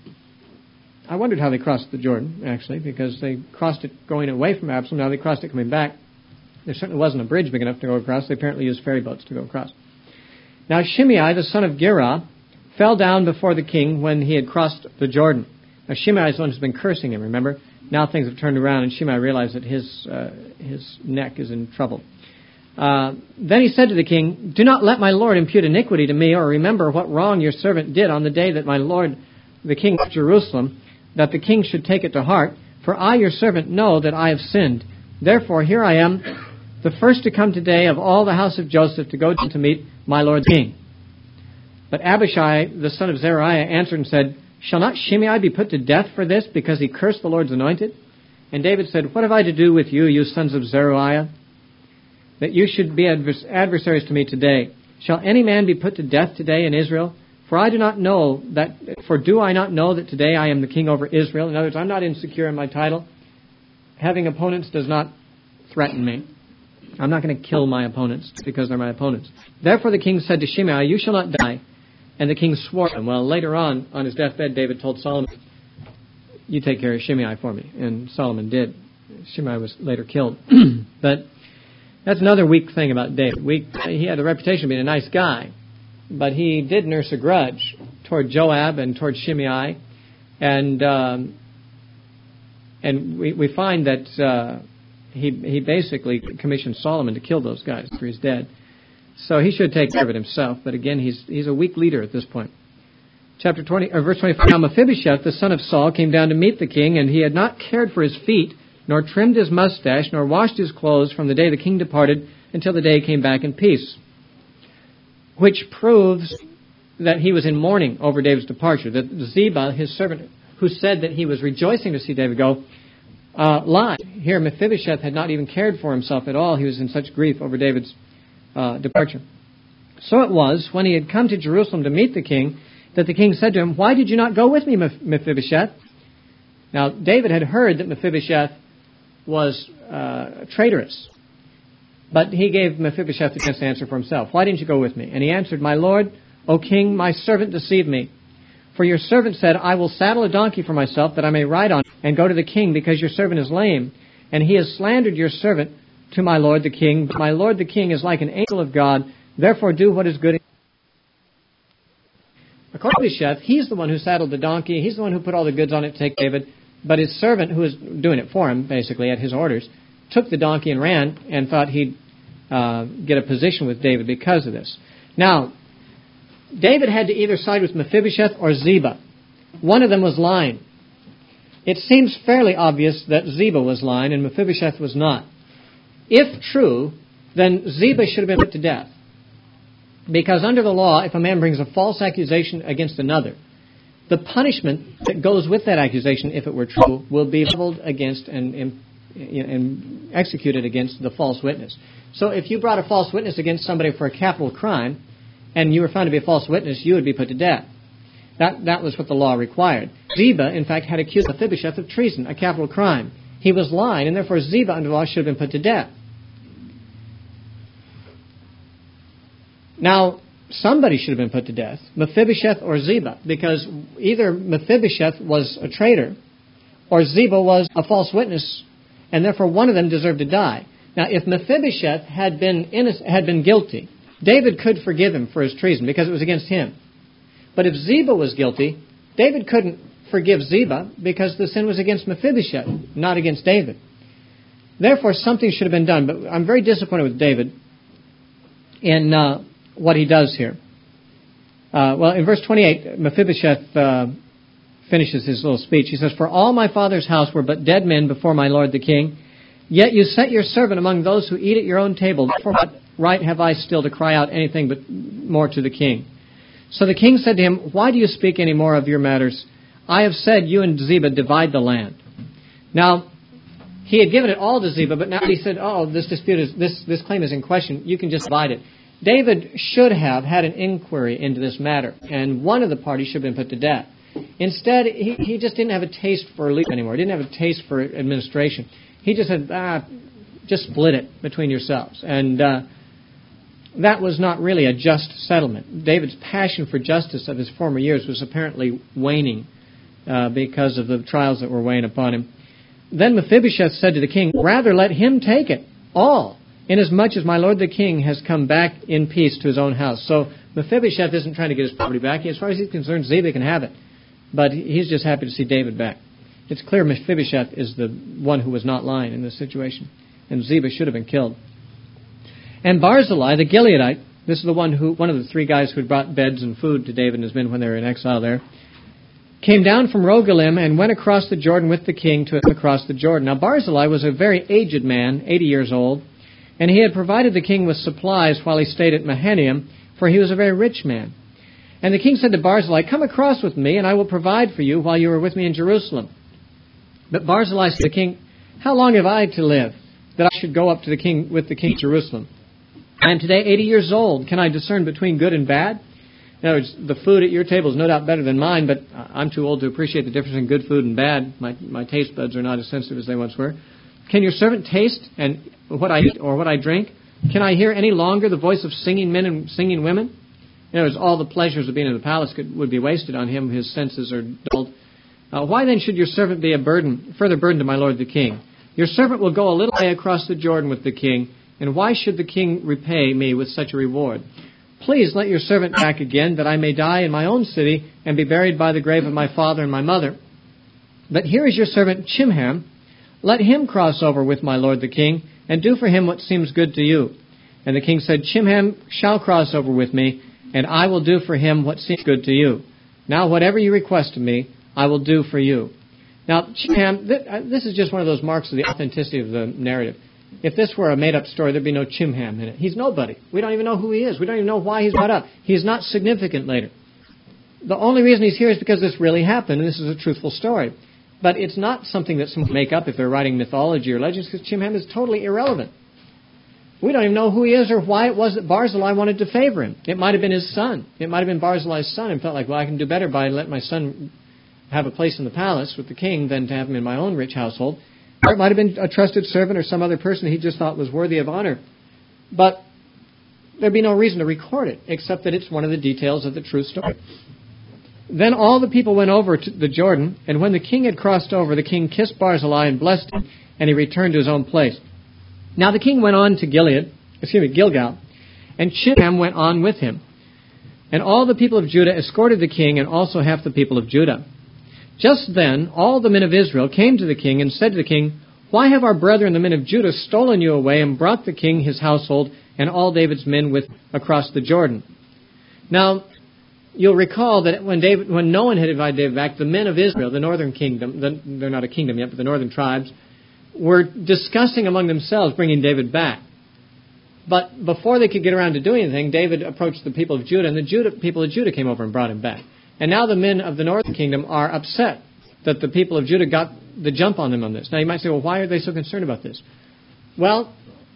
I wondered how they crossed the Jordan, actually, because they crossed it going away from Absalom. Now they crossed it coming back. There certainly wasn't a bridge big enough to go across. They apparently used ferry boats to go across. Now Shimei, the son of Gera, fell down before the king when he had crossed the Jordan. Now Shimei is the one who's been cursing him, remember? Now things have turned around, and Shimei realized that his uh, his neck is in trouble. Uh, then he said to the king, "Do not let my lord impute iniquity to me, or remember what wrong your servant did on the day that my lord, the king of Jerusalem, that the king should take it to heart. For I, your servant, know that I have sinned. Therefore, here I am, the first to come today of all the house of Joseph to go to meet my lord the king." But Abishai, the son of Zeruiah, answered and said, "Shall not Shimei be put to death for this, because he cursed the Lord's anointed?" And David said, "What have I to do with you, you sons of Zeruiah, that you should be advers- adversaries to me today? Shall any man be put to death today in Israel? For I do not know that, for do I not know that today I am the king over Israel?" In other words, I'm not insecure in my title. Having opponents does not threaten me. I'm not going to kill my opponents because they're my opponents. Therefore the king said to Shimei, "You shall not die." And the king swore to him. Well, later on, on his deathbed, David told Solomon, "You take care of Shimei for me." And Solomon did. Shimei was later killed. But that's another weak thing about David. Weak, he had the reputation of being a nice guy, but he did nurse a grudge toward Joab and toward Shimei. And um, and we, we find that uh, he he basically commissioned Solomon to kill those guys after he's dead. So he should take care of it himself. But again, he's he's a weak leader at this point. Chapter twenty, or verse twenty-four. Now Mephibosheth, the son of Saul, came down to meet the king, and he had not cared for his feet, nor trimmed his mustache, nor washed his clothes from the day the king departed until the day he came back in peace. Which proves that he was in mourning over David's departure. That Ziba, his servant, who said that he was rejoicing to see David go, uh, lied. Here Mephibosheth had not even cared for himself at all. He was in such grief over David's uh, departure. So it was, when he had come to Jerusalem to meet the king, that the king said to him, "Why did you not go with me, Mephibosheth?" Now, David had heard that Mephibosheth was uh, traitorous. But he gave Mephibosheth the chance to answer for himself. "Why didn't you go with me?" And he answered, "My lord, O king, my servant deceived me. For your servant said, I will saddle a donkey for myself that I may ride on and go to the king, because your servant is lame. And he has slandered your servant to my lord the king. But my lord the king is like an angel of God. Therefore do what is good." According to Mephibosheth, he's the one who saddled the donkey. He's the one who put all the goods on it to take David. But his servant, who was doing it for him, basically, at his orders, took the donkey and ran and thought he'd uh, get a position with David because of this. Now, David had to either side with Mephibosheth or Ziba. One of them was lying. It seems fairly obvious that Ziba was lying and Mephibosheth was not. If true, then Ziba should have been put to death. Because under the law, if a man brings a false accusation against another, the punishment that goes with that accusation, if it were true, will be leveled against and, and, and executed against the false witness. So if you brought a false witness against somebody for a capital crime, and you were found to be a false witness, you would be put to death. That that was what the law required. Ziba, in fact, had accused Mephibosheth of treason, a capital crime. He was lying, and therefore Ziba, under the law, should have been put to death. Now, somebody should have been put to death, Mephibosheth or Ziba, because either Mephibosheth was a traitor or Ziba was a false witness, and therefore one of them deserved to die. Now, if Mephibosheth had been innocent, had been guilty, David could forgive him for his treason because it was against him. But if Ziba was guilty, David couldn't forgive Ziba because the sin was against Mephibosheth, not against David. Therefore, something should have been done. But I'm very disappointed with David in uh, what he does here. Uh, well, in verse twenty-eight, Mephibosheth uh, finishes his little speech. He says, "For all my father's house were but dead men before my lord the king. Yet you set your servant among those who eat at your own table. Therefore, what right have I still to cry out anything but more to the king?" So the king said to him, "Why do you speak any more of your matters? I have said, you and Ziba divide the land." Now, he had given it all to Ziba, but now he said, "Oh, this dispute is this this claim is in question. You can just divide it." David should have had an inquiry into this matter, and one of the parties should have been put to death. Instead, he, he just didn't have a taste for leadership anymore. He didn't have a taste for administration. He just said, ah, just split it between yourselves. And uh, that was not really a just settlement. David's passion for justice of his former years was apparently waning uh, because of the trials that were weighing upon him. Then Mephibosheth said to the king, rather let him take it, all, inasmuch as my lord the king has come back in peace to his own house. So Mephibosheth isn't trying to get his property back. As far as he's concerned, Ziba can have it. But he's just happy to see David back. It's clear Mephibosheth is the one who was not lying in this situation. And Ziba should have been killed. And Barzillai, the Gileadite, this is the one who, one of the three guys who had brought beds and food to David and his men when they were in exile there, came down from Rogelim and went across the Jordan with the king to across the Jordan. Now Barzillai was a very aged man, eighty years old, and he had provided the king with supplies while he stayed at Mahanaim, for he was a very rich man. And the king said to Barzillai, come across with me, and I will provide for you while you are with me in Jerusalem. But Barzillai said to the king, how long have I to live, that I should go up to the king with the king of Jerusalem? I am today eighty years old. Can I discern between good and bad? In other words, the food at your table is no doubt better than mine, but I'm too old to appreciate the difference in good food and bad. My, my taste buds are not as sensitive as they once were. Can your servant taste and what I eat or what I drink? Can I hear any longer the voice of singing men and singing women? In other words, all the pleasures of being in the palace could, would be wasted on him. His senses are dulled. Uh, why then should your servant be a burden, further burden to my lord the king? Your servant will go a little way across the Jordan with the king, and why should the king repay me with such a reward? Please let your servant back again, that I may die in my own city and be buried by the grave of my father and my mother. But here is your servant Chimham. Let him cross over with my lord the king, and do for him what seems good to you. And the king said, Chimham shall cross over with me, and I will do for him what seems good to you. Now whatever you request of me, I will do for you. Now, Chimham, this is just one of those marks of the authenticity of the narrative. If this were a made-up story, there'd be no Chimham in it. He's nobody. We don't even know who he is. We don't even know why he's brought up. He's not significant later. The only reason he's here is because this really happened, and this is a truthful story. But it's not something that someone make up if they're writing mythology or legends, because Chimham is totally irrelevant. We don't even know who he is or why it was that Barzillai wanted to favor him. It might have been his son. It might have been Barzillai's son and felt like, well, I can do better by letting my son have a place in the palace with the king than to have him in my own rich household. Or it might have been a trusted servant or some other person he just thought was worthy of honor. But there'd be no reason to record it, except that it's one of the details of the true story. Then all the people went over to the Jordan, and when the king had crossed over, the king kissed Barzillai and blessed him, and he returned to his own place. Now the king went on to Gilead, excuse me, Gilgal, and Chimham went on with him. And all the people of Judah escorted the king, and also half the people of Judah. Just then, all the men of Israel came to the king and said to the king, why have our brethren, the men of Judah, stolen you away and brought the king, his household, and all David's men with across the Jordan? Now, you'll recall that when David, when no one had invited David back, the men of Israel, the northern kingdom, the, they're not a kingdom yet, but the northern tribes, were discussing among themselves bringing David back. But before they could get around to doing anything, David approached the people of Judah, and the Judah, people of Judah came over and brought him back. And now the men of the northern kingdom are upset that the people of Judah got the jump on them on this. Now you might say, well, why are they so concerned about this? Well,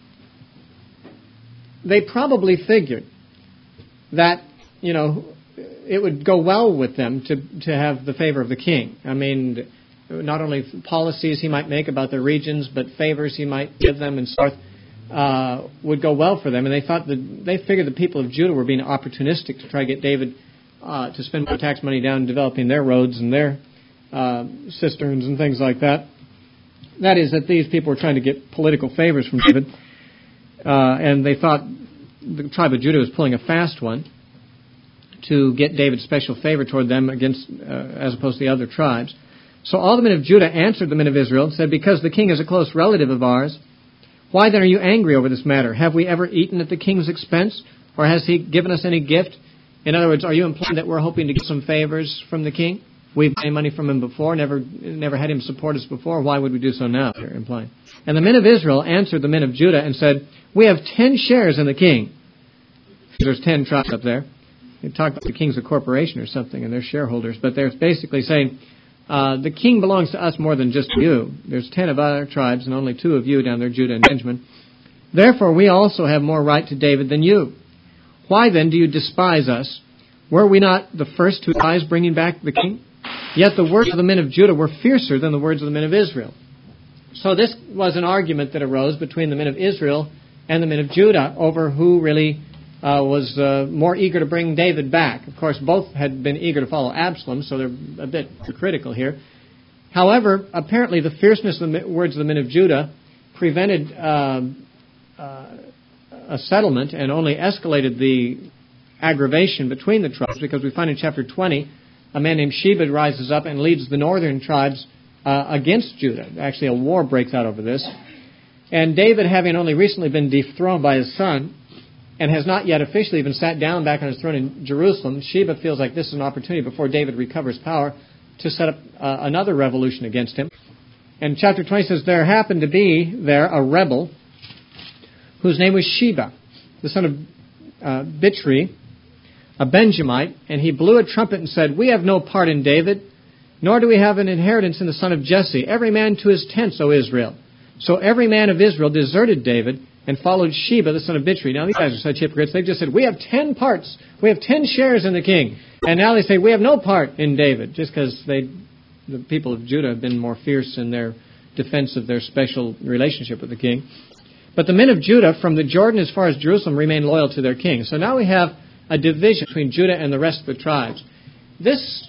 they probably figured that, you know, it would go well with them to, to have the favor of the king. I mean, not only policies he might make about their regions, but favors he might give them and so forth, uh, would go well for them. And they thought that, they figured the people of Judah were being opportunistic to try to get David Uh, to spend more tax money down developing their roads and their uh, cisterns and things like that. That is, that these people were trying to get political favors from David. Uh, and they thought the tribe of Judah was pulling a fast one to get David's special favor toward them against, uh, as opposed to the other tribes. So all the men of Judah answered the men of Israel and said, because the king is a close relative of ours, why then are you angry over this matter? Have we ever eaten at the king's expense? Or has he given us any gift? In other words, are you implying that we're hoping to get some favors from the king? We've taken money from him before, never never had him support us before. Why would we do so now? They're implying. And the men of Israel answered the men of Judah and said, we have ten shares in the king. There's ten tribes up there. They talk about the king's a corporation or something, and they're shareholders. But they're basically saying, uh, the king belongs to us more than just you. There's ten of other tribes and only two of you down there, Judah and Benjamin. Therefore, we also have more right to David than you. Why then do you despise us? Were we not the first to advise bringing back the king? Yet the words of the men of Judah were fiercer than the words of the men of Israel. So this was an argument that arose between the men of Israel and the men of Judah over who really uh, was uh, more eager to bring David back. Of course, both had been eager to follow Absalom, so they're a bit critical here. However, apparently the fierceness of the words of the men of Judah prevented uh, uh, a settlement and only escalated the aggravation between the tribes, because we find in chapter twenty a man named Sheba rises up and leads the northern tribes uh, against Judah. Actually, a war breaks out over this. And David, having only recently been dethroned by his son and has not yet officially even sat down back on his throne in Jerusalem, Sheba feels like this is an opportunity before David recovers power to set up uh, another revolution against him. And chapter twenty says, there happened to be there a rebel whose name was Sheba, the son of uh, Bichri, a Benjamite, and he blew a trumpet and said, we have no part in David, nor do we have an inheritance in the son of Jesse. Every man to his tents, O Israel. So every man of Israel deserted David and followed Sheba, the son of Bichri. Now, these guys are such hypocrites. They've just said, we have ten parts. We have ten shares in the king. And now they say, we have no part in David, just because they, the people of Judah have been more fierce in their defense of their special relationship with the king. But the men of Judah, from the Jordan as far as Jerusalem, remain loyal to their king. So now we have a division between Judah and the rest of the tribes. This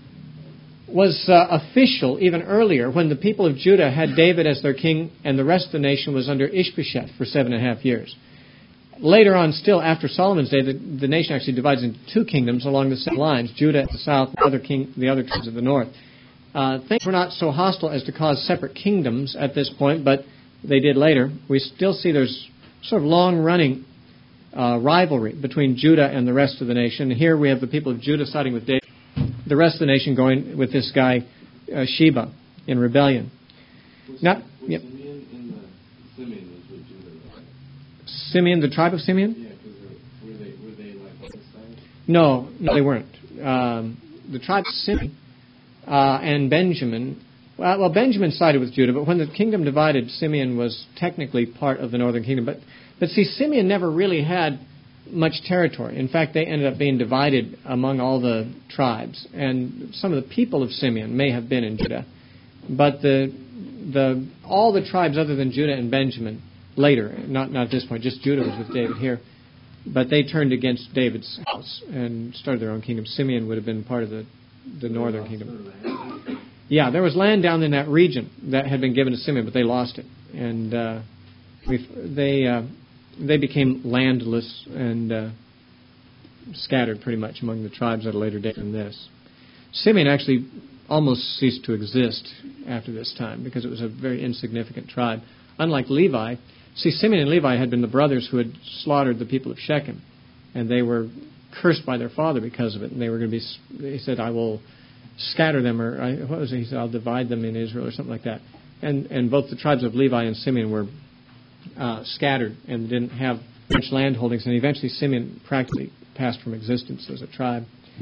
was uh, official even earlier when the people of Judah had David as their king and the rest of the nation was under Ishbosheth for seven and a half years. Later on, still after Solomon's day, the, the nation actually divides into two kingdoms along the same lines, Judah at the south, the other, king, the other tribes at the north. Uh, things were not so hostile as to cause separate kingdoms at this point, but they did later. We still see there's sort of long-running uh, rivalry between Judah and the rest of the nation. Here we have the people of Judah siding with David, the rest of the nation going with this guy, uh, Sheba, in rebellion. Was, Not, was yep. Simeon in the Simeon was with Judah, right? Simeon, the tribe of Simeon? Yeah, because were they were they like on this side? No, no, they weren't. Um, the tribe of Simeon uh, and Benjamin. Well, well, Benjamin sided with Judah, but when the kingdom divided, Simeon was technically part of the northern kingdom. But, but see, Simeon never really had much territory. In fact, they ended up being divided among all the tribes, and some of the people of Simeon may have been in Judah, but the the all the tribes other than Judah and Benjamin later, not not at this point, just Judah was with David here, but they turned against David's house and started their own kingdom. Simeon would have been part of the the northern kingdom. Yeah, there was land down in that region that had been given to Simeon, but they lost it, and uh, we've, they. Uh, They became landless and uh, scattered pretty much among the tribes at a later date than this. Simeon actually almost ceased to exist after this time because it was a very insignificant tribe. Unlike Levi, see, Simeon and Levi had been the brothers who had slaughtered the people of Shechem, and they were cursed by their father because of it. And they were going to be. He said, "I will scatter them," or I, what was it? He said, "I'll divide them in Israel," or something like that. And and both the tribes of Levi and Simeon were Uh, scattered and didn't have much land holdings, and eventually Simeon practically passed from existence as a tribe.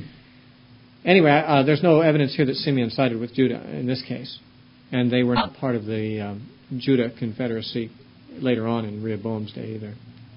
Anyway, uh, there's no evidence here that Simeon sided with Judah in this case, and they were not part of the um, Judah confederacy later on in Rehoboam's day either.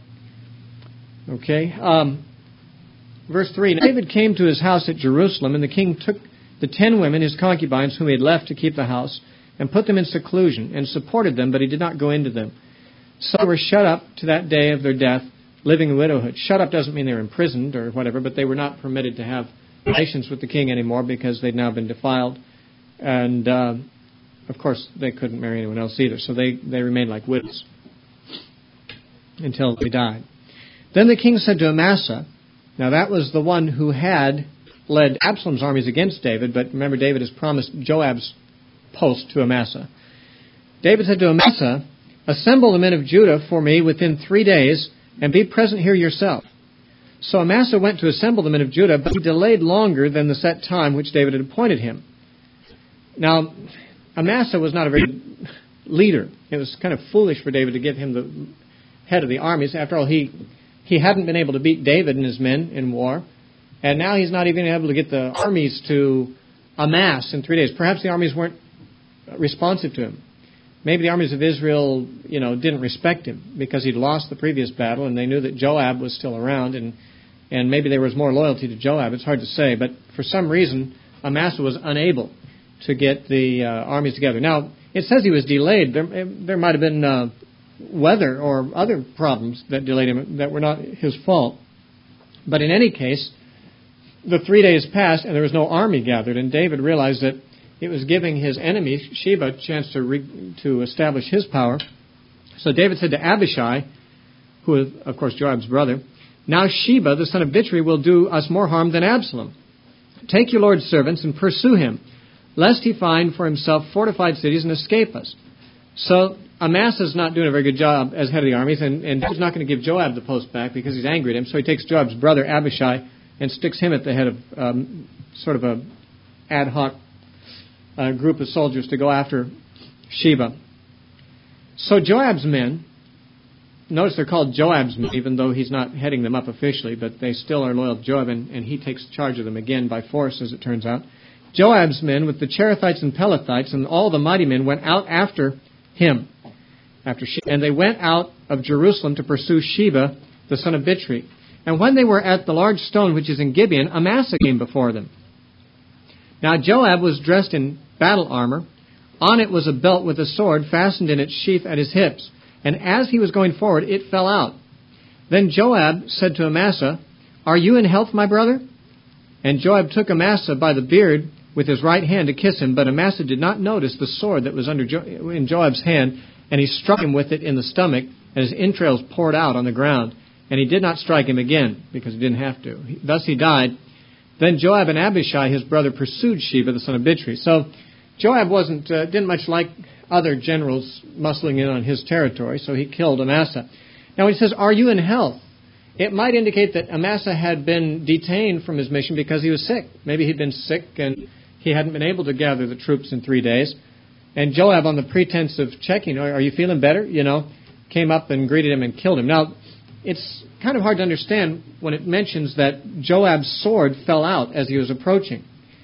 Okay, um, verse three, David came to his house at Jerusalem, and the king took the ten women, his concubines, whom he had left to keep the house, and put them in seclusion, and supported them, but he did not go into them. So they were shut up to that day of their death, living in widowhood. Shut up doesn't mean they were imprisoned or whatever, but they were not permitted to have relations with the king anymore because they'd now been defiled. And, uh, of course, they couldn't marry anyone else either. So they, they remained like widows until they died. Then the king said to Amasa, now that was the one who had led Absalom's armies against David, but remember David has promised Joab's post to Amasa. David said to Amasa, assemble the men of Judah for me within three days, and be present here yourself. So Amasa went to assemble the men of Judah, but he delayed longer than the set time which David had appointed him. Now, Amasa was not a very good leader. It was kind of foolish for David to give him the head of the armies. After all, he, he hadn't been able to beat David and his men in war, and now he's not even able to get the armies to amass in three days. Perhaps the armies weren't responsive to him. Maybe the armies of Israel, you know, didn't respect him because he'd lost the previous battle, and they knew that Joab was still around, and and maybe there was more loyalty to Joab. It's hard to say, but for some reason, Amasa was unable to get the uh, armies together. Now, It says he was delayed. There, there might have been uh, weather or other problems that delayed him that were not his fault. But in any case, the three days passed and there was no army gathered, and David realized that it was giving his enemy, Sheba, a chance to, re- to establish his power. So David said to Abishai, who is, of course, Joab's brother, "Now Sheba, the son of Bichri, will do us more harm than Absalom. Take your Lord's servants and pursue him, lest he find for himself fortified cities and escape us." So Amasa is not doing a very good job as head of the armies, and, and he's not going to give Joab the post back because he's angry at him. So he takes Joab's brother Abishai and sticks him at the head of um, sort of a ad hoc uh, group of soldiers to go after Sheba. So Joab's men, notice they're called Joab's men, even though he's not heading them up officially, but they still are loyal to Joab, and, and he takes charge of them again by force, as it turns out. Joab's men, with the Cherethites and Pelethites and all the mighty men, went out after him, after Sheba, and they went out of Jerusalem to pursue Sheba, the son of Bichri. And when they were at the large stone which is in Gibeon, Amasa came before them. Now Joab was dressed in battle armor. On it was a belt with a sword fastened in its sheath at his hips. And as he was going forward, it fell out. Then Joab said to Amasa, "Are you in health, my brother?" And Joab took Amasa by the beard with his right hand to kiss him, but Amasa did not notice the sword that was under jo- in Joab's hand, and he struck him with it in the stomach, and his entrails poured out on the ground. And he did not strike him again, because he didn't have to. Thus he died. Then Joab and Abishai, his brother, pursued Sheba, the son of Bichri. So Joab wasn't uh, didn't much like other generals muscling in on his territory, so he killed Amasa. Now when he says, "Are you in health?" it might indicate that Amasa had been detained from his mission because he was sick. Maybe he'd been sick and he hadn't been able to gather the troops in three days. And Joab, on the pretense of checking, "Are you feeling better?" you know, came up and greeted him and killed him. Now, it's kind of hard to understand when it mentions that Joab's sword fell out as he was approaching.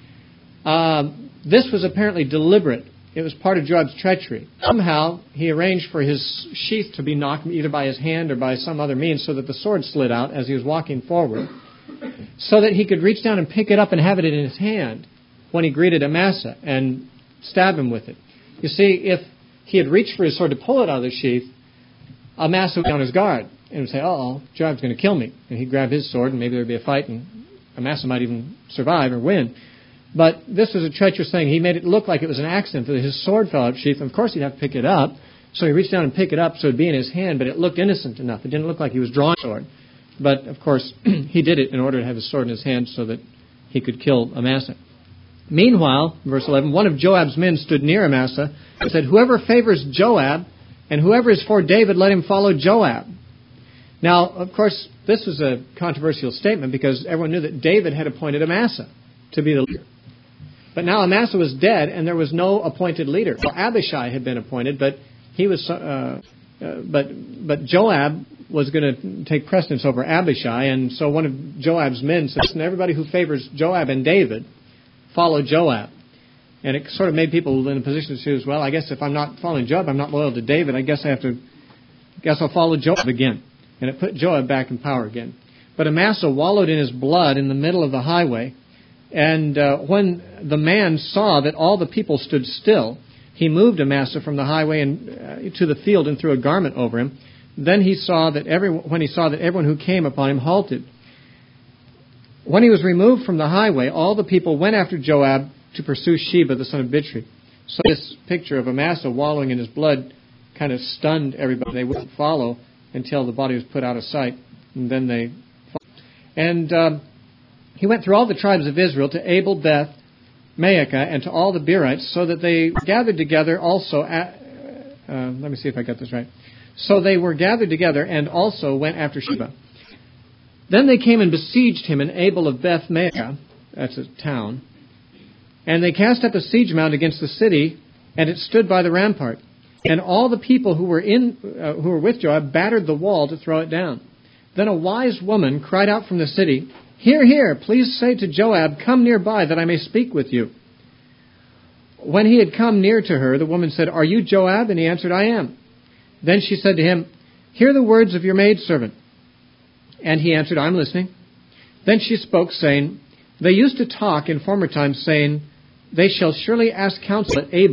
Uh, this was apparently deliberate. It was part of Joab's treachery. Somehow, he arranged for his sheath to be knocked either by his hand or by some other means so that the sword slid out as he was walking forward, so that he could reach down and pick it up and have it in his hand when he greeted Amasa and stab him with it. You see, if he had reached for his sword to pull it out of the sheath, Amasa would be on his guard and would say, "Uh-oh, Joab's going to kill me." And he'd grab his sword and maybe there'd be a fight and Amasa might even survive or win. But this was a treacherous thing. He made it look like it was an accident that his sword fell out of the sheath. And of course, he'd have to pick it up. So he reached down and picked it up so it'd be in his hand, but it looked innocent enough. It didn't look like he was drawing a sword. But, of course, he did it in order to have his sword in his hand so that he could kill Amasa. Meanwhile, verse eleven, one of Joab's men stood near Amasa and said, "Whoever favors Joab and whoever is for David, let him follow Joab." Now, of course, this was a controversial statement because everyone knew that David had appointed Amasa to be the leader. But now Amasa was dead and there was no appointed leader. Well, Abishai had been appointed, but he was, uh, uh, but but Joab was going to take precedence over Abishai, and so one of Joab's men said, "Listen, everybody who favors Joab and David, follow Joab." And it sort of made people in a position to choose, well, I guess if I'm not following Joab, I'm not loyal to David, I guess I have to, I guess I'll follow Joab again. And it put Joab back in power again. But Amasa wallowed in his blood in the middle of the highway. And uh, when the man saw that all the people stood still, he moved Amasa from the highway and uh, to the field and threw a garment over him. Then he saw that every, when he saw that everyone who came upon him halted. When he was removed from the highway, all the people went after Joab to pursue Sheba, the son of Bichri. So this picture of Amasa wallowing in his blood kind of stunned everybody. They wouldn't follow until the body was put out of sight, and then they followed. And um, he went through all the tribes of Israel to Abel, Beth, Maacah, and to all the Berites, so that they gathered together also at, uh, let me see if I got this right. So they were gathered together and also went after Sheba. Then they came and besieged him in Abel of Beth Maacah, that's a town, and they cast up a siege mound against the city, and it stood by the rampart. And all the people who were in, uh, who were with Joab battered the wall to throw it down. Then a wise woman cried out from the city, "Hear, hear, please say to Joab, come nearby that I may speak with you." When he had come near to her, the woman said, "Are you Joab?" And he answered, "I am." Then she said to him, "Hear the words of your maidservant." And he answered, "I'm listening." Then she spoke, saying, "They used to talk in former times, saying, they shall surely ask counsel at Abel,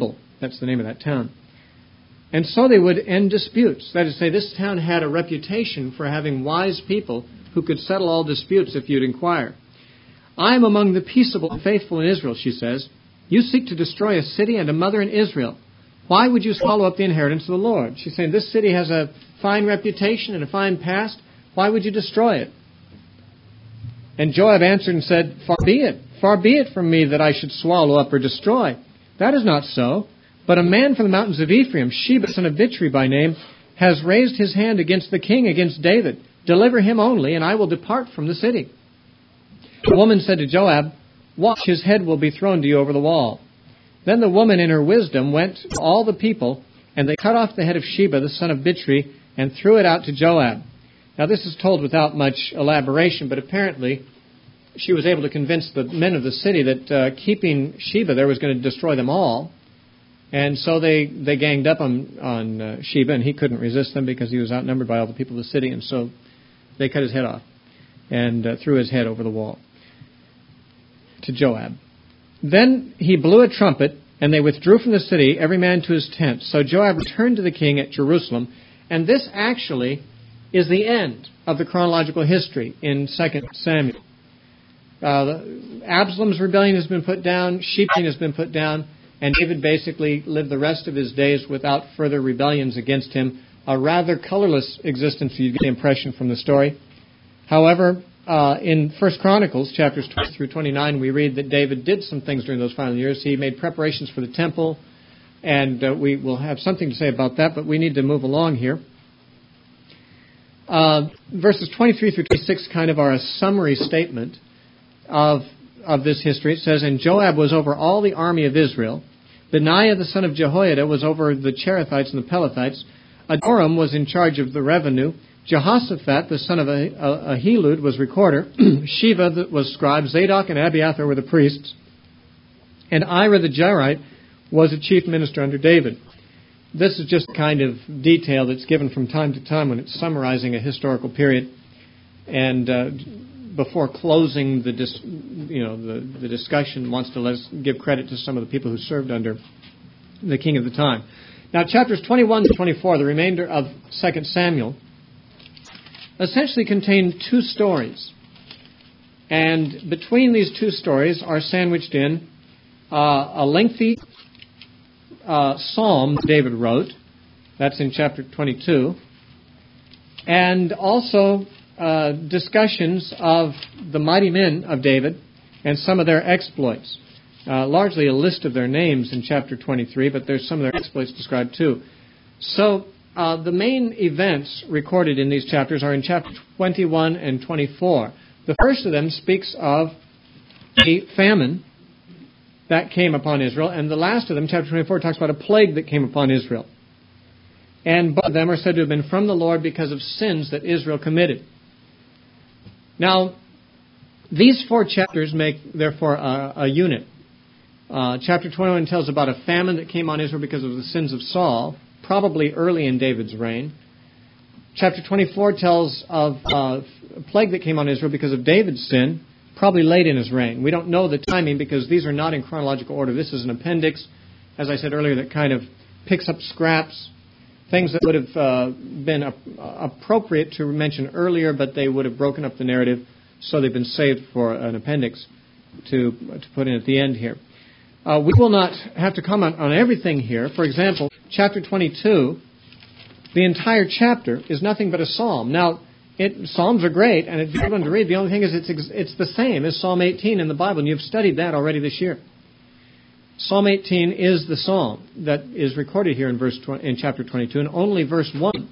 That's the name of that town. And so they would end disputes. That is to say, this town had a reputation for having wise people who could settle all disputes if you'd inquire. I am among the peaceable and faithful in Israel, she says. You seek to destroy a city and a mother in Israel. Why would you swallow up the inheritance of the Lord? She's saying, this city has a fine reputation and a fine past. Why would you destroy it? And Joab answered and said, Far be it. Far be it from me that I should swallow up or destroy. That is not so. But a man from the mountains of Ephraim, Sheba, son of Bichri by name, has raised his hand against the king, against David. Deliver him only, and I will depart from the city. The woman said to Joab, Watch, his head will be thrown to you over the wall. Then the woman in her wisdom went to all the people, and they cut off the head of Sheba, the son of Bichri, and threw it out to Joab. Now this is told without much elaboration, but apparently she was able to convince the men of the city that uh, keeping Sheba there was going to destroy them all. And so they, they ganged up on, on uh, Sheba, and he couldn't resist them because he was outnumbered by all the people of the city. And so they cut his head off and uh, threw his head over the wall to Joab. Then he blew a trumpet, and they withdrew from the city, every man to his tent. So Joab returned to the king at Jerusalem. And this actually is the end of the chronological history in Second Samuel. Uh, Absalom's rebellion has been put down, Sheba has been put down, and David basically lived the rest of his days without further rebellions against him. A rather colorless existence, you get the impression from the story. However, uh, in First Chronicles, chapters twenty through twenty-nine, we read that David did some things during those final years. He made preparations for the temple, and uh, we will have something to say about that, but we need to move along here. Uh, verses twenty-three through twenty-six kind of are a summary statement of, of this history. It says, And Joab was over all the army of Israel. Benaiah the son of Jehoiada was over the Cherethites and the Pelethites. Adoram was in charge of the revenue. Jehoshaphat the son of Ahilud was recorder. Sheba was scribe. Zadok and Abiathar were the priests. And Ira the Jairite was a chief minister under David. This is just kind of detail that's given from time to time when it's summarizing a historical period. And uh, before closing the dis, you know the, the discussion, wants to let us give credit to some of the people who served under the king of the time. Now, chapters twenty-one to twenty-four, the remainder of Second Samuel, essentially contain two stories. And between these two stories are sandwiched in uh, a lengthy uh, psalm David wrote. That's in chapter twenty-two. And also uh, discussions of the mighty men of David and some of their exploits. Uh, largely a list of their names in chapter twenty-three, but there's some of their exploits described too. So uh, the main events recorded in these chapters are in chapter twenty-one and twenty-four. The first of them speaks of a famine that came upon Israel, and the last of them, chapter twenty-four, talks about a plague that came upon Israel. And both of them are said to have been from the Lord because of sins that Israel committed. Now, these four chapters make, therefore, a, a unit. Uh, chapter twenty-one tells about a famine that came on Israel because of the sins of Saul, probably early in David's reign. Chapter twenty-four tells of uh, a plague that came on Israel because of David's sin, probably late in his reign. We don't know the timing because these are not in chronological order. This is an appendix, as I said earlier, that kind of picks up scraps, things that would have uh, been uh, appropriate to mention earlier, but they would have broken up the narrative, so they've been saved for an appendix to, to put in at the end here. Uh, we will not have to comment on everything here. For example, chapter twenty-two, the entire chapter is nothing but a psalm. Now, it, psalms are great, and it's a good one to read. The only thing is it's, it's the same as Psalm eighteen in the Bible, and you've studied that already this year. Psalm eighteen is the psalm that is recorded here in verse in chapter twenty-two, and only verse one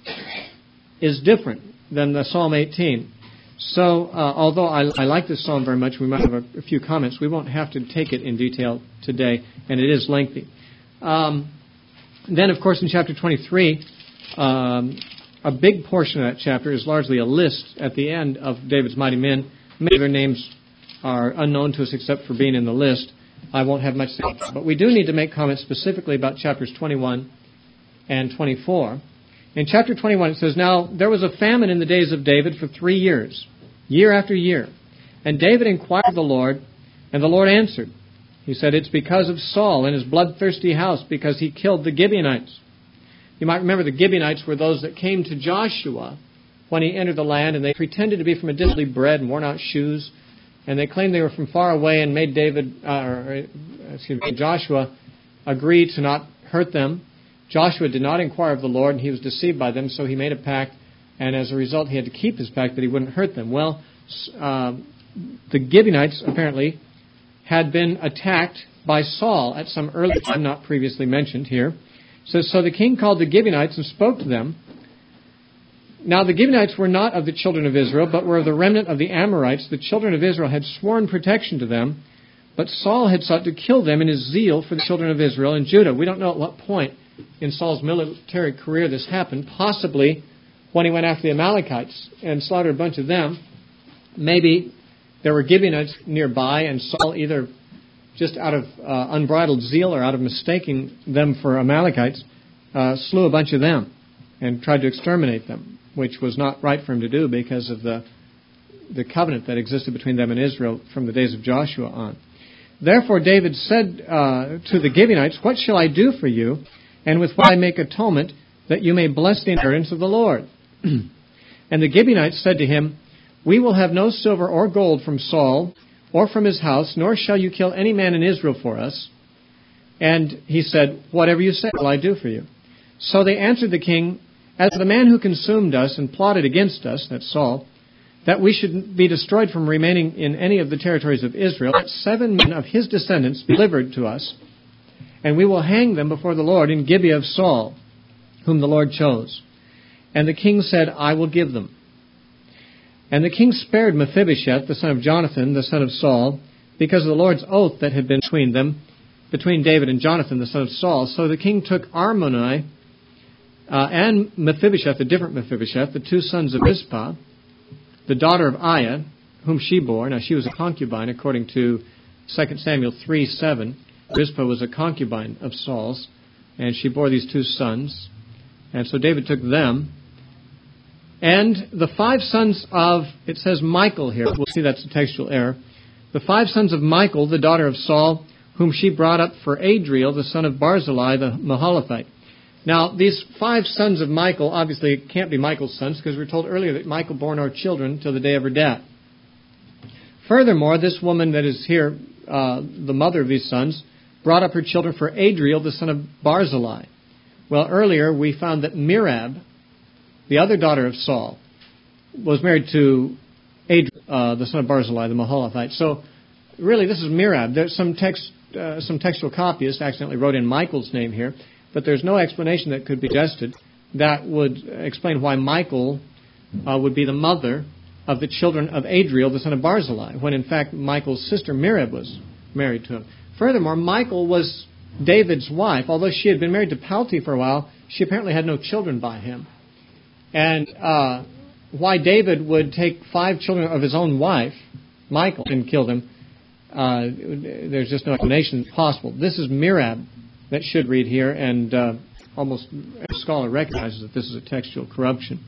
is different than the Psalm eighteen. So, uh, although I, I like this psalm very much, we might have a, a few comments. We won't have to take it in detail today, and it is lengthy. Um, then, of course, in chapter twenty-three, um, a big portion of that chapter is largely a list at the end of David's mighty men. Many of their names are unknown to us except for being in the list. I won't have much to say, but we do need to make comments specifically about chapters twenty-one and twenty-four. In chapter twenty-one, it says, Now there was a famine in the days of David for three years, year after year. And David inquired of the Lord, and the Lord answered. He said, it's because of Saul and his bloodthirsty house, because he killed the Gibeonites. You might remember the Gibeonites were those that came to Joshua when he entered the land, and they pretended to be from a distantly bred and worn out shoes, and they claimed they were from far away and made David, uh, or, excuse me, Joshua agree to not hurt them. Joshua did not inquire of the Lord, and he was deceived by them, so he made a pact, and as a result he had to keep his pact that he wouldn't hurt them. Well, uh, the Gibeonites apparently had been attacked by Saul at some early time, not previously mentioned here. So, so the king called the Gibeonites and spoke to them. Now the Gibeonites were not of the children of Israel, but were of the remnant of the Amorites. The children of Israel had sworn protection to them, but Saul had sought to kill them in his zeal for the children of Israel and Judah. We don't know at what point in Saul's military career this happened. Possibly when he went after the Amalekites and slaughtered a bunch of them. Maybe there were Gibeonites nearby, and Saul, either just out of uh, unbridled zeal or out of mistaking them for Amalekites, uh, slew a bunch of them and tried to exterminate them, which was not right for him to do because of the the covenant that existed between them and Israel from the days of Joshua on. Therefore David said uh, to the Gibeonites, what shall I do for you, and with what I make atonement, that you may bless the inheritance of the Lord? And the Gibeonites said to him, we will have no silver or gold from Saul or from his house, nor shall you kill any man in Israel for us. And he said, whatever you say will I do for you. So they answered the king, as the man who consumed us and plotted against us, that's Saul, that we should be destroyed from remaining in any of the territories of Israel, let seven men of his descendants be delivered to us, and we will hang them before the Lord in Gibeah of Saul, whom the Lord chose. And the king said, I will give them. And the king spared Mephibosheth, the son of Jonathan, the son of Saul, because of the Lord's oath that had been between them, between David and Jonathan, the son of Saul. So the king took Armoni uh, and Mephibosheth, a different Mephibosheth, the two sons of Rizpah, the daughter of Aiah, whom she bore. Now she was a concubine, according to Second Samuel three seven. Rizpah was a concubine of Saul's, and she bore these two sons. And so David took them. And the five sons of, it says Michal here, we'll see that's a textual error. The five sons of Michal, the daughter of Saul, whom she brought up for Adriel, the son of Barzillai, the Mahalathite. Now, these five sons of Michal, obviously it can't be Michal's sons, because we were told earlier that Michal bore no children till the day of her death. Furthermore, this woman that is here, uh, the mother of these sons, brought up her children for Adriel, the son of Barzillai. Well, earlier we found that Merab, the other daughter of Saul, was married to Adriel, uh, the son of Barzillai, the Mahalathite. So, really, this is Merab. There's some text, uh, some textual copyists accidentally wrote in Michal's name here, but there's no explanation that could be suggested that would explain why Michal uh, would be the mother of the children of Adriel, the son of Barzillai, when in fact Michal's sister Merab was married to him. Furthermore, Michal was David's wife. Although she had been married to Palti for a while, she apparently had no children by him. And uh, why David would take five children of his own wife, Michal, and kill them, uh, there's just no explanation possible. This is Merab that should read here, and uh, almost every scholar recognizes that this is a textual corruption.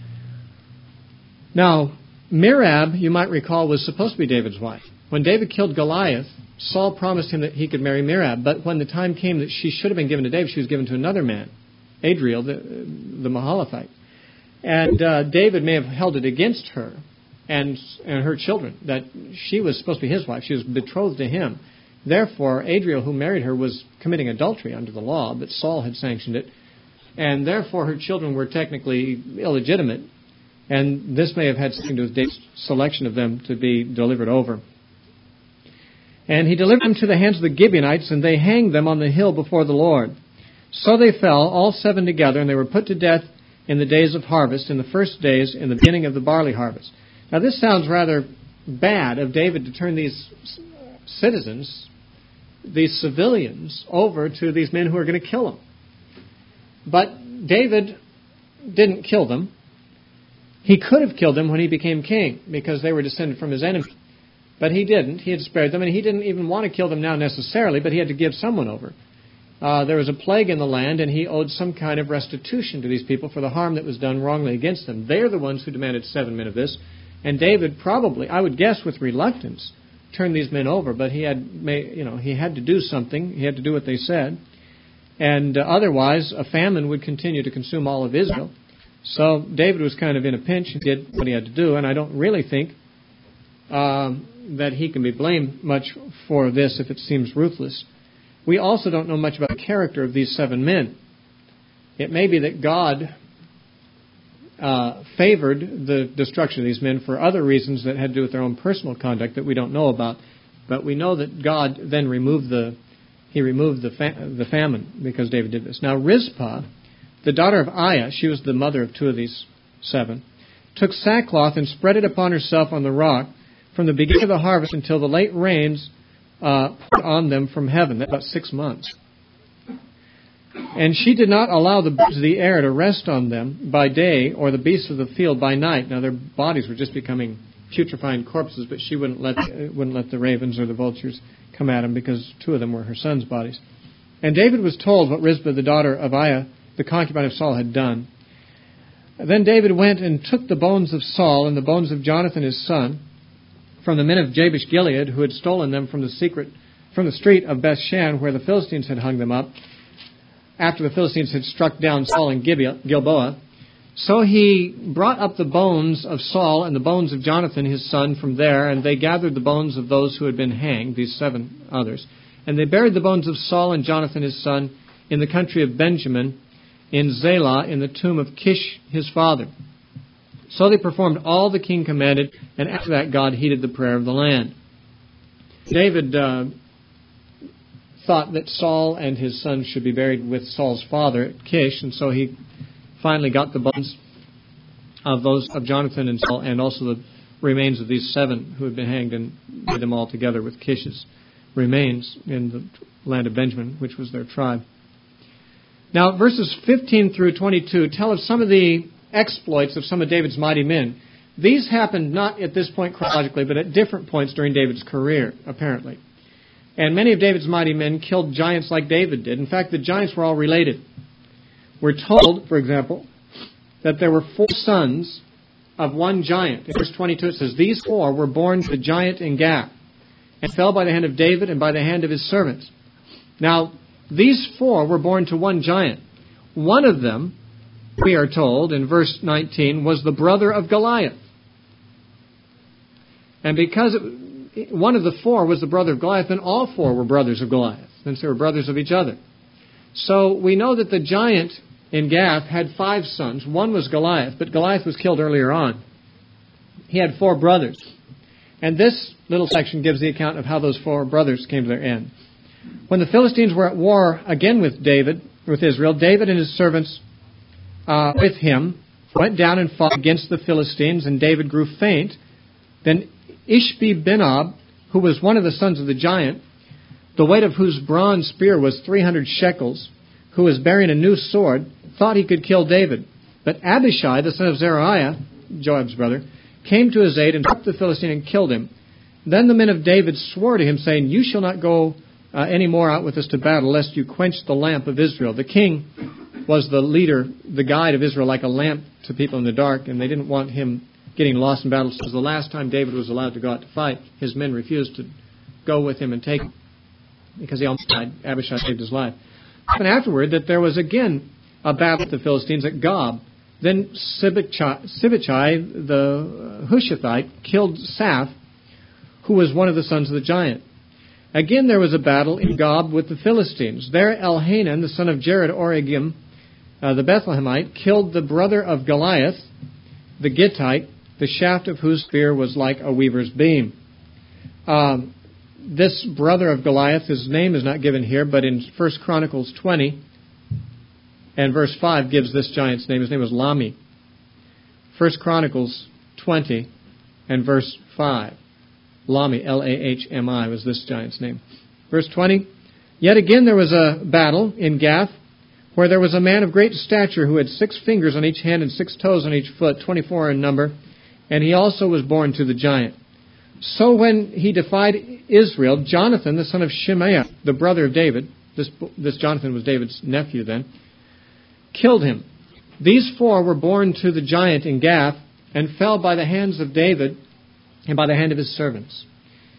Now, Merab, you might recall, was supposed to be David's wife. When David killed Goliath, Saul promised him that he could marry Merab, but when the time came that she should have been given to David, she was given to another man, Adriel, the, the Mahalathite. And uh, David may have held it against her and, and her children, that she was supposed to be his wife. She was betrothed to him. Therefore, Adriel, who married her, was committing adultery under the law, but Saul had sanctioned it. And therefore, her children were technically illegitimate. And this may have had something to do with David's selection of them to be delivered over. And he delivered them to the hands of the Gibeonites, and they hanged them on the hill before the Lord. So they fell, all seven together, and they were put to death in the days of harvest, in the first days, in the beginning of the barley harvest. Now this sounds rather bad of David to turn these citizens, these civilians, over to these men who are going to kill them. But David didn't kill them. He could have killed them when he became king, because they were descended from his enemy. But he didn't. He had spared them, and he didn't even want to kill them now necessarily, but he had to give someone over. Uh, there was a plague in the land, and he owed some kind of restitution to these people for the harm that was done wrongly against them. They're the ones who demanded seven men of this. And David probably, I would guess with reluctance, turn these men over, but he had, made, you know, he had to do something. He had to do what they said, and uh, otherwise a famine would continue to consume all of Israel. So David was kind of in a pinch and did what he had to do, and I don't really think um, that he can be blamed much for this if it seems ruthless. We also don't know much about the character of these seven men. It may be that God uh, favored the destruction of these men for other reasons that had to do with their own personal conduct that we don't know about. But we know that God then removed the he removed the fa- the famine because David did this. Now Rizpah, the daughter of Aiah, she was the mother of two of these seven, took sackcloth and spread it upon herself on the rock from the beginning of the harvest until the late rains uh, poured on them from heaven. That's about six months. And she did not allow the birds of the air to rest on them by day or the beasts of the field by night. Now their bodies were just becoming putrefying corpses, but she wouldn't let wouldn't let the ravens or the vultures come at them because two of them were her sons' bodies. And David was told what Rizpah, the daughter of Aiah, the concubine of Saul, had done. Then David went and took the bones of Saul and the bones of Jonathan his son from the men of Jabesh Gilead, who had stolen them from the secret from the street of Bethshan, where the Philistines had hung them up, after the Philistines had struck down Saul in Gilboa. So he brought up the bones of Saul and the bones of Jonathan his son from there, and they gathered the bones of those who had been hanged, these seven others. And they buried the bones of Saul and Jonathan his son in the country of Benjamin, in Zelah, in the tomb of Kish his father. So they performed all the king commanded, and after that God heeded the prayer of the land. David uh, thought that Saul and his son should be buried with Saul's father at Kish, and so he finally got the bones of those of Jonathan and Saul, and also the remains of these seven who had been hanged, and laid them all together with Kish's remains in the land of Benjamin, which was their tribe. Now, verses fifteen through twenty-two tell of some of the exploits of some of David's mighty men. These happened not at this point chronologically, but at different points during David's career, apparently. And many of David's mighty men killed giants like David did. In fact, the giants were all related. We're told, for example, that there were four sons of one giant. In verse twenty-two it says, "These four were born to the giant in Gath, and fell by the hand of David and by the hand of his servants." Now, these four were born to one giant. One of them, we are told in verse nineteen, was the brother of Goliath. And because it, one of the four was the brother of Goliath, then all four were brothers of Goliath, since they were brothers of each other. So we know that the giant in Gath had five sons. One was Goliath, but Goliath was killed earlier on. He had four brothers. And this little section gives the account of how those four brothers came to their end. When the Philistines were at war again with David, with Israel, David and his servants uh, with him went down and fought against the Philistines, and David grew faint. Then Ishbi-Benob, who was one of the sons of the giant, the weight of whose bronze spear was three hundred shekels, who was bearing a new sword, thought he could kill David. But Abishai, the son of Zeruiah, Joab's brother, came to his aid and took the Philistine and killed him. Then the men of David swore to him, saying, "You shall not go uh, any more out with us to battle, lest you quench the lamp of Israel." The king was the leader, the guide of Israel, like a lamp to people in the dark, and they didn't want him getting lost in battle. So it was the last time David was allowed to go out to fight. His men refused to go with him and take him, because he almost died. Abishai saved his life. And afterward, that there was again a battle with the Philistines at Gob. Then Sibbechai, Sibbechai the Hushathite, killed Saph, who was one of the sons of the giant. Again there was a battle in Gob with the Philistines. There Elhanan, the son of Jared Oregim, uh, the Bethlehemite, killed the brother of Goliath, the Gittite, the shaft of whose spear was like a weaver's beam. Um, this brother of Goliath, his name is not given here, but in First Chronicles twenty and verse five gives this giant's name. His name was Lami. First Chronicles twenty and verse five. Lami, L A H M I, was this giant's name. Verse twenty, "Yet again there was a battle in Gath, where there was a man of great stature who had six fingers on each hand and six toes on each foot, twenty-four in number, and he also was born to the giant. So when he defied Israel, Jonathan, the son of Shimea, the brother of David," this, this Jonathan was David's nephew then, "killed him. These four were born to the giant in Gath, and fell by the hands of David and by the hand of his servants.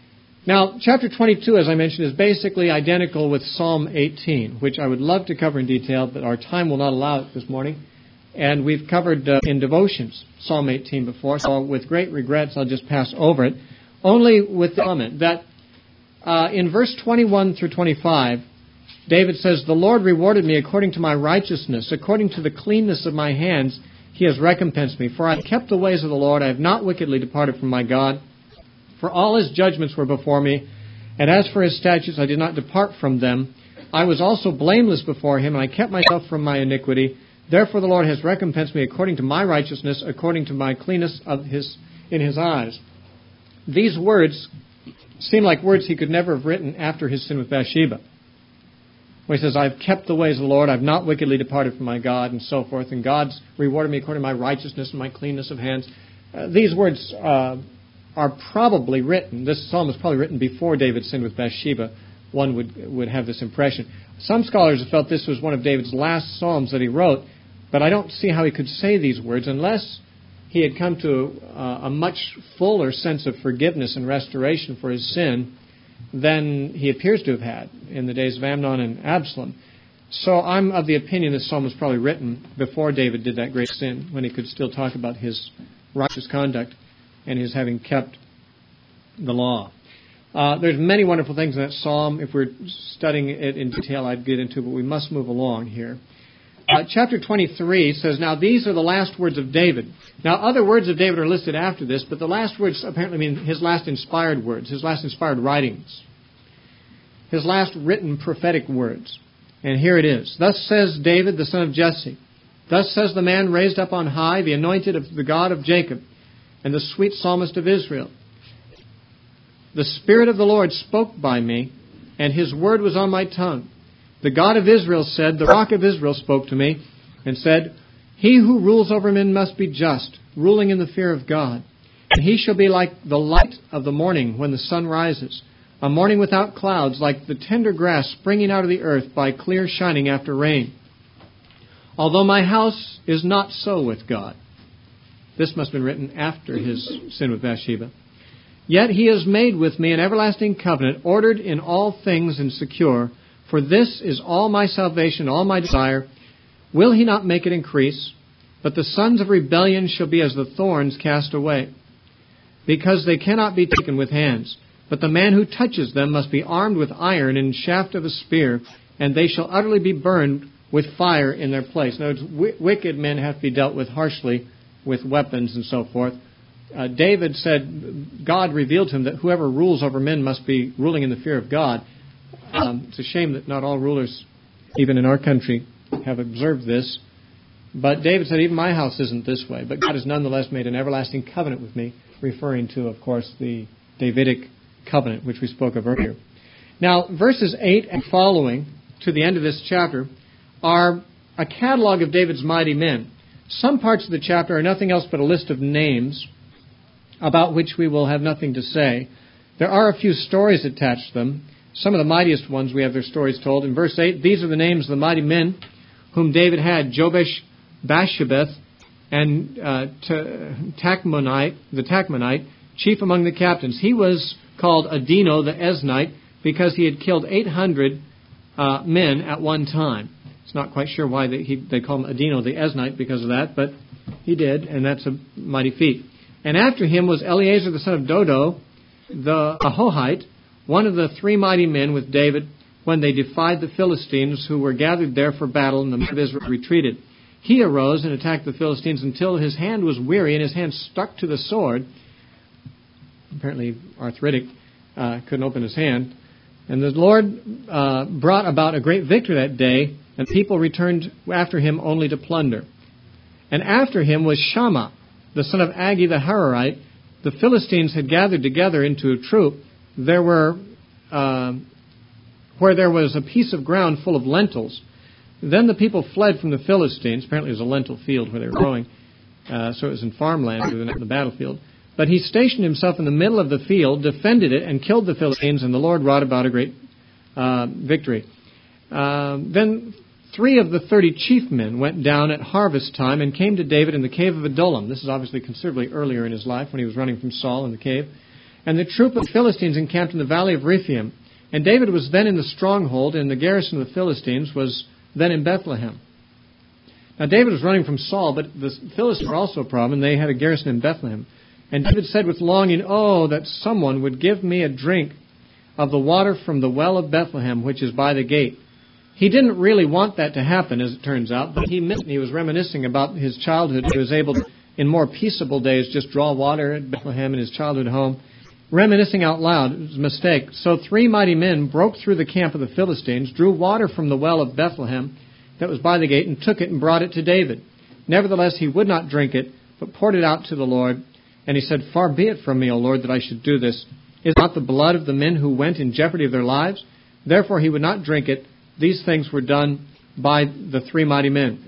Now, chapter twenty-two, as I mentioned, is basically identical with Psalm eighteen, which I would love to cover in detail, but our time will not allow it this morning. And we've covered uh, in devotions Psalm eighteen before, so with great regrets I'll just pass over it, only with the comment that uh, in verse twenty-one through twenty-five, David says, "The Lord rewarded me according to my righteousness, according to the cleanness of my hands, He has recompensed me. For I have kept the ways of the Lord, I have not wickedly departed from my God. For all His judgments were before me, and as for His statutes, I did not depart from them. I was also blameless before Him, and I kept myself from my iniquity. Therefore the Lord has recompensed me according to my righteousness, according to my cleanness of His in His eyes." These words seem like words he could never have written after his sin with Bathsheba, where he says, "I've kept the ways of the Lord, I've not wickedly departed from my God," and so forth, and God's rewarded me according to my righteousness and my cleanness of hands. Uh, these words uh, are probably written, this psalm was probably written before David sinned with Bathsheba. One would would have this impression. Some scholars have felt this was one of David's last psalms that he wrote, but I don't see how he could say these words unless he had come to uh, a much fuller sense of forgiveness and restoration for his sin than he appears to have had in the days of Amnon and Absalom. So I'm of the opinion this psalm was probably written before David did that great sin, when he could still talk about his righteous conduct and his having kept the law. Uh, there's many wonderful things in that psalm. If we're studying it in detail, I'd get into, but we must move along here. Uh, chapter twenty-three says, "Now these are the last words of David." Now other words of David are listed after this, but the last words apparently mean his last inspired words, his last inspired writings, his last written prophetic words. And here it is. "Thus says David, the son of Jesse. Thus says the man raised up on high, the anointed of the God of Jacob, and the sweet psalmist of Israel. The Spirit of the Lord spoke by me, and His word was on my tongue. The God of Israel said, the Rock of Israel spoke to me, and said, He who rules over men must be just, ruling in the fear of God. And he shall be like the light of the morning when the sun rises, a morning without clouds, like the tender grass springing out of the earth by clear shining after rain. Although my house is not so with God." This must have been written after his sin with Bathsheba. "Yet He has made with me an everlasting covenant, ordered in all things and secure. For this is all my salvation, all my desire. Will He not make it increase? But the sons of rebellion shall be as the thorns cast away, because they cannot be taken with hands. But the man who touches them must be armed with iron and shaft of a spear, and they shall utterly be burned with fire in their place." In other words, w- wicked men have to be dealt with harshly with weapons and so forth. Uh, David said God revealed to him that whoever rules over men must be ruling in the fear of God. Um, it's a shame that not all rulers, even in our country, have observed this. But David said, even my house isn't this way. But God has nonetheless made an everlasting covenant with me, referring to, of course, the Davidic covenant, which we spoke of earlier. Now, verses eight and following, to the end of this chapter, are a catalog of David's mighty men. Some parts of the chapter are nothing else but a list of names about which we will have nothing to say. There are a few stories attached to them. Some of the mightiest ones, we have their stories told. In verse eight, these are the names of the mighty men whom David had: Jobesh, Basshebeth, and uh, Tachmonite, the Tachmonite, chief among the captains. He was called Adino the Eznite because he had killed eight hundred uh, men at one time. It's not quite sure why they, he, they call him Adino the Eznite because of that, but he did, and that's a mighty feat. And after him was Eleazar the son of Dodo, the Ahohite, one of the three mighty men with David when they defied the Philistines who were gathered there for battle, and the men of Israel retreated. He arose and attacked the Philistines until his hand was weary and his hand stuck to the sword. Apparently arthritic, uh, couldn't open his hand. And the Lord uh, brought about a great victory that day, and people returned after him only to plunder. And after him was Shammah, the son of Agi the Hararite. The Philistines had gathered together into a troop. There were, uh, where there was a piece of ground full of lentils. Then the people fled from the Philistines. Apparently it was a lentil field where they were growing, uh, so it was in farmland rather than in the battlefield. But he stationed himself in the middle of the field, defended it, and killed the Philistines, and the Lord wrought about a great uh, victory. Uh, then three of the thirty chief men went down at harvest time and came to David in the cave of Adullam. This is obviously considerably earlier in his life when he was running from Saul in the cave. And the troop of Philistines encamped in the valley of Rephaim. And David was then in the stronghold, and the garrison of the Philistines was then in Bethlehem. Now David was running from Saul, but the Philistines were also a problem, and they had a garrison in Bethlehem. And David said with longing, "Oh, that someone would give me a drink of the water from the well of Bethlehem, which is by the gate." He didn't really want that to happen, as it turns out, but he meant, he was reminiscing about his childhood. He was able to, in more peaceable days, just draw water at Bethlehem in his childhood home. Reminiscing out loud, it was a mistake. So three mighty men broke through the camp of the Philistines, drew water from the well of Bethlehem that was by the gate, and took it and brought it to David. Nevertheless, he would not drink it, but poured it out to the Lord. And he said, "Far be it from me, O Lord, that I should do this. Is not the blood of the men who went in jeopardy of their lives?" Therefore he would not drink it. These things were done by the three mighty men.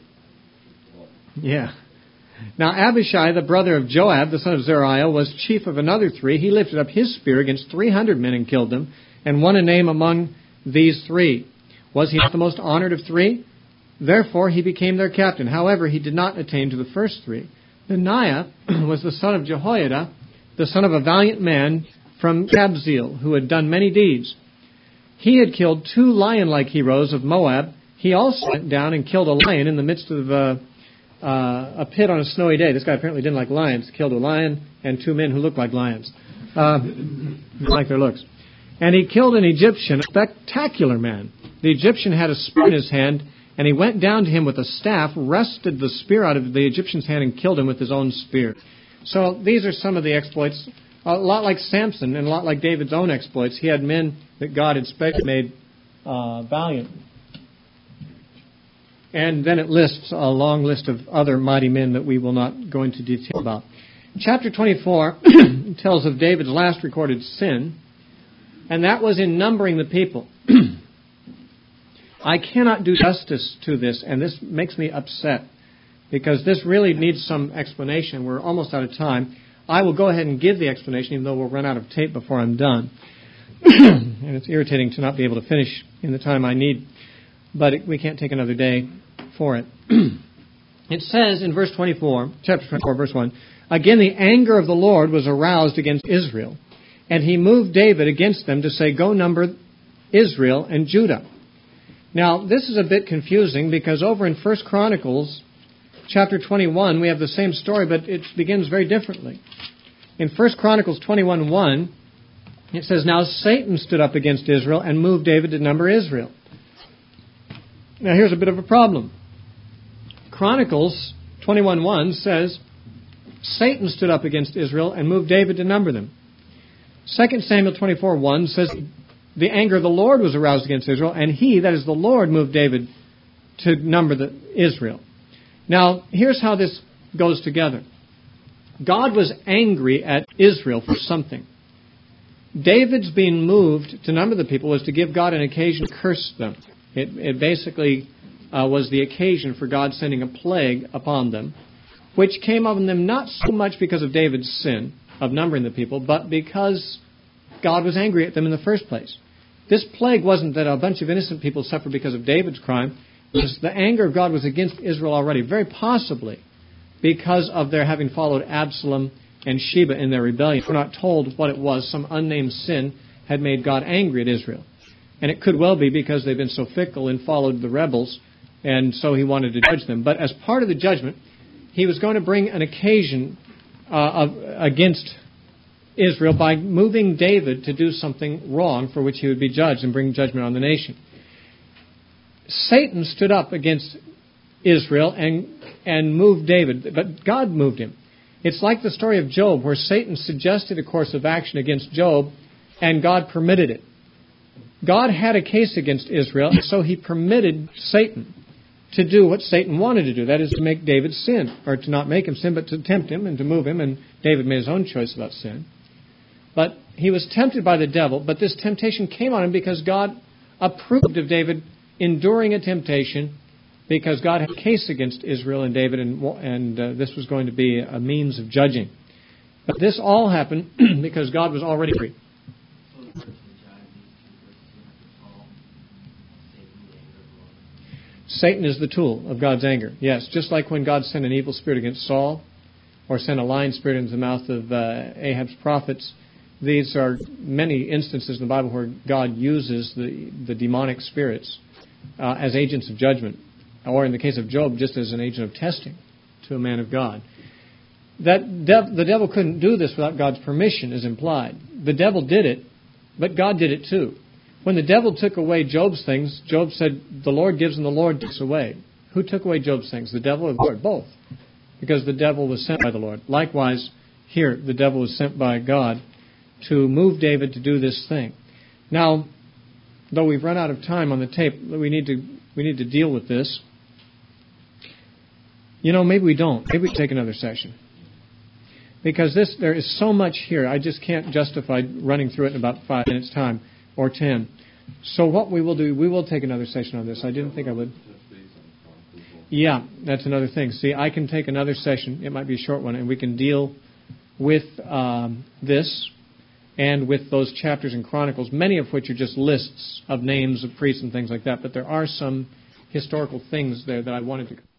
Yeah. Now Abishai, the brother of Joab, the son of Zeruiah, was chief of another three. He lifted up his spear against three hundred men and killed them, and won a name among these three. Was he not the most honored of three? Therefore he became their captain. However, he did not attain to the first three. Benaiah was the son of Jehoiada, the son of a valiant man from Kabzeel, who had done many deeds. He had killed two lion-like heroes of Moab. He also went down and killed a lion in the midst of uh, uh, a pit on a snowy day. This guy apparently didn't like lions. Killed a lion and two men who looked like lions. Uh, like their looks. And he killed an Egyptian, a spectacular man. The Egyptian had a spear in his hand, and he went down to him with a staff, wrested the spear out of the Egyptian's hand, and killed him with his own spear. So these are some of the exploits. A lot like Samson and a lot like David's own exploits. He had men that God had specially made uh, valiant. And then it lists a long list of other mighty men that we will not go into detail about. Chapter twenty-four tells of David's last recorded sin, and that was in numbering the people. I cannot do justice to this, and this makes me upset, because this really needs some explanation. We're almost out of time. I will go ahead and give the explanation, even though we'll run out of tape before I'm done. And it's irritating to not be able to finish in the time I need, but it, we can't take another day for it. It says in verse twenty-four, chapter twenty-four, verse one, "Again the anger of the Lord was aroused against Israel, and he moved David against them to say, 'Go number Israel and Judah.'" Now, this is a bit confusing, because over in First Chronicles chapter twenty-one, we have the same story, but it begins very differently. In First Chronicles twenty-one one, it says, "Now Satan stood up against Israel and moved David to number Israel." Now here's a bit of a problem. Chronicles twenty-one one says, "Satan stood up against Israel and moved David to number them." Second Samuel twenty-four one says, "The anger of the Lord was aroused against Israel, and he," that is the Lord, "moved David to number the Israel." Now, here's how this goes together. God was angry at Israel for something. David's being moved to number the people was to give God an occasion to curse them. It, it basically uh, was the occasion for God sending a plague upon them, which came on them not so much because of David's sin of numbering the people, but because God was angry at them in the first place. This plague wasn't that a bunch of innocent people suffered because of David's crime. It was the anger of God was against Israel already, very possibly because of their having followed Absalom and Sheba in their rebellion. We're not told what it was. Some unnamed sin had made God angry at Israel. And it could well be because they've been so fickle and followed the rebels, and so he wanted to judge them. But as part of the judgment, he was going to bring an occasion uh, of, against Israel by moving David to do something wrong for which he would be judged and bring judgment on the nation. Satan stood up against Israel and and moved David, but God moved him. It's like the story of Job, where Satan suggested a course of action against Job, and God permitted it. God had a case against Israel, and so he permitted Satan to do what Satan wanted to do, that is to make David sin, or to not make him sin, but to tempt him and to move him, and David made his own choice about sin. But he was tempted by the devil, but this temptation came on him because God approved of David enduring a temptation, because God had a case against Israel and David, and, and uh, this was going to be a means of judging. But this all happened because God was already free. Satan is the tool of God's anger. Yes, just like when God sent an evil spirit against Saul, or sent a lying spirit into the mouth of uh, Ahab's prophets, These are many instances in the Bible where God uses the, the demonic spirits uh, as agents of judgment, or in the case of Job, just as an agent of testing to a man of God. That dev- the devil couldn't do this without God's permission is implied. The devil did it, but God did it too. When the devil took away Job's things, Job said, the Lord gives and the Lord takes away. Who took away Job's things, the devil or the Lord? Both. Because the devil was sent by the Lord. Likewise, here, the devil was sent by God to move David to do this thing. Now, though we've run out of time on the tape, we need to we need to deal with this. You know, maybe we don't. Maybe we take another session. Because this, there is so much here, I just can't justify running through it in about five minutes' time, or ten. So what we will do, we will take another session on this. I didn't think I would. Yeah, that's another thing. See, I can take another session, it might be a short one, and we can deal with um, this and with those chapters in Chronicles, many of which are just lists of names of priests and things like that. But there are some historical things there that I wanted to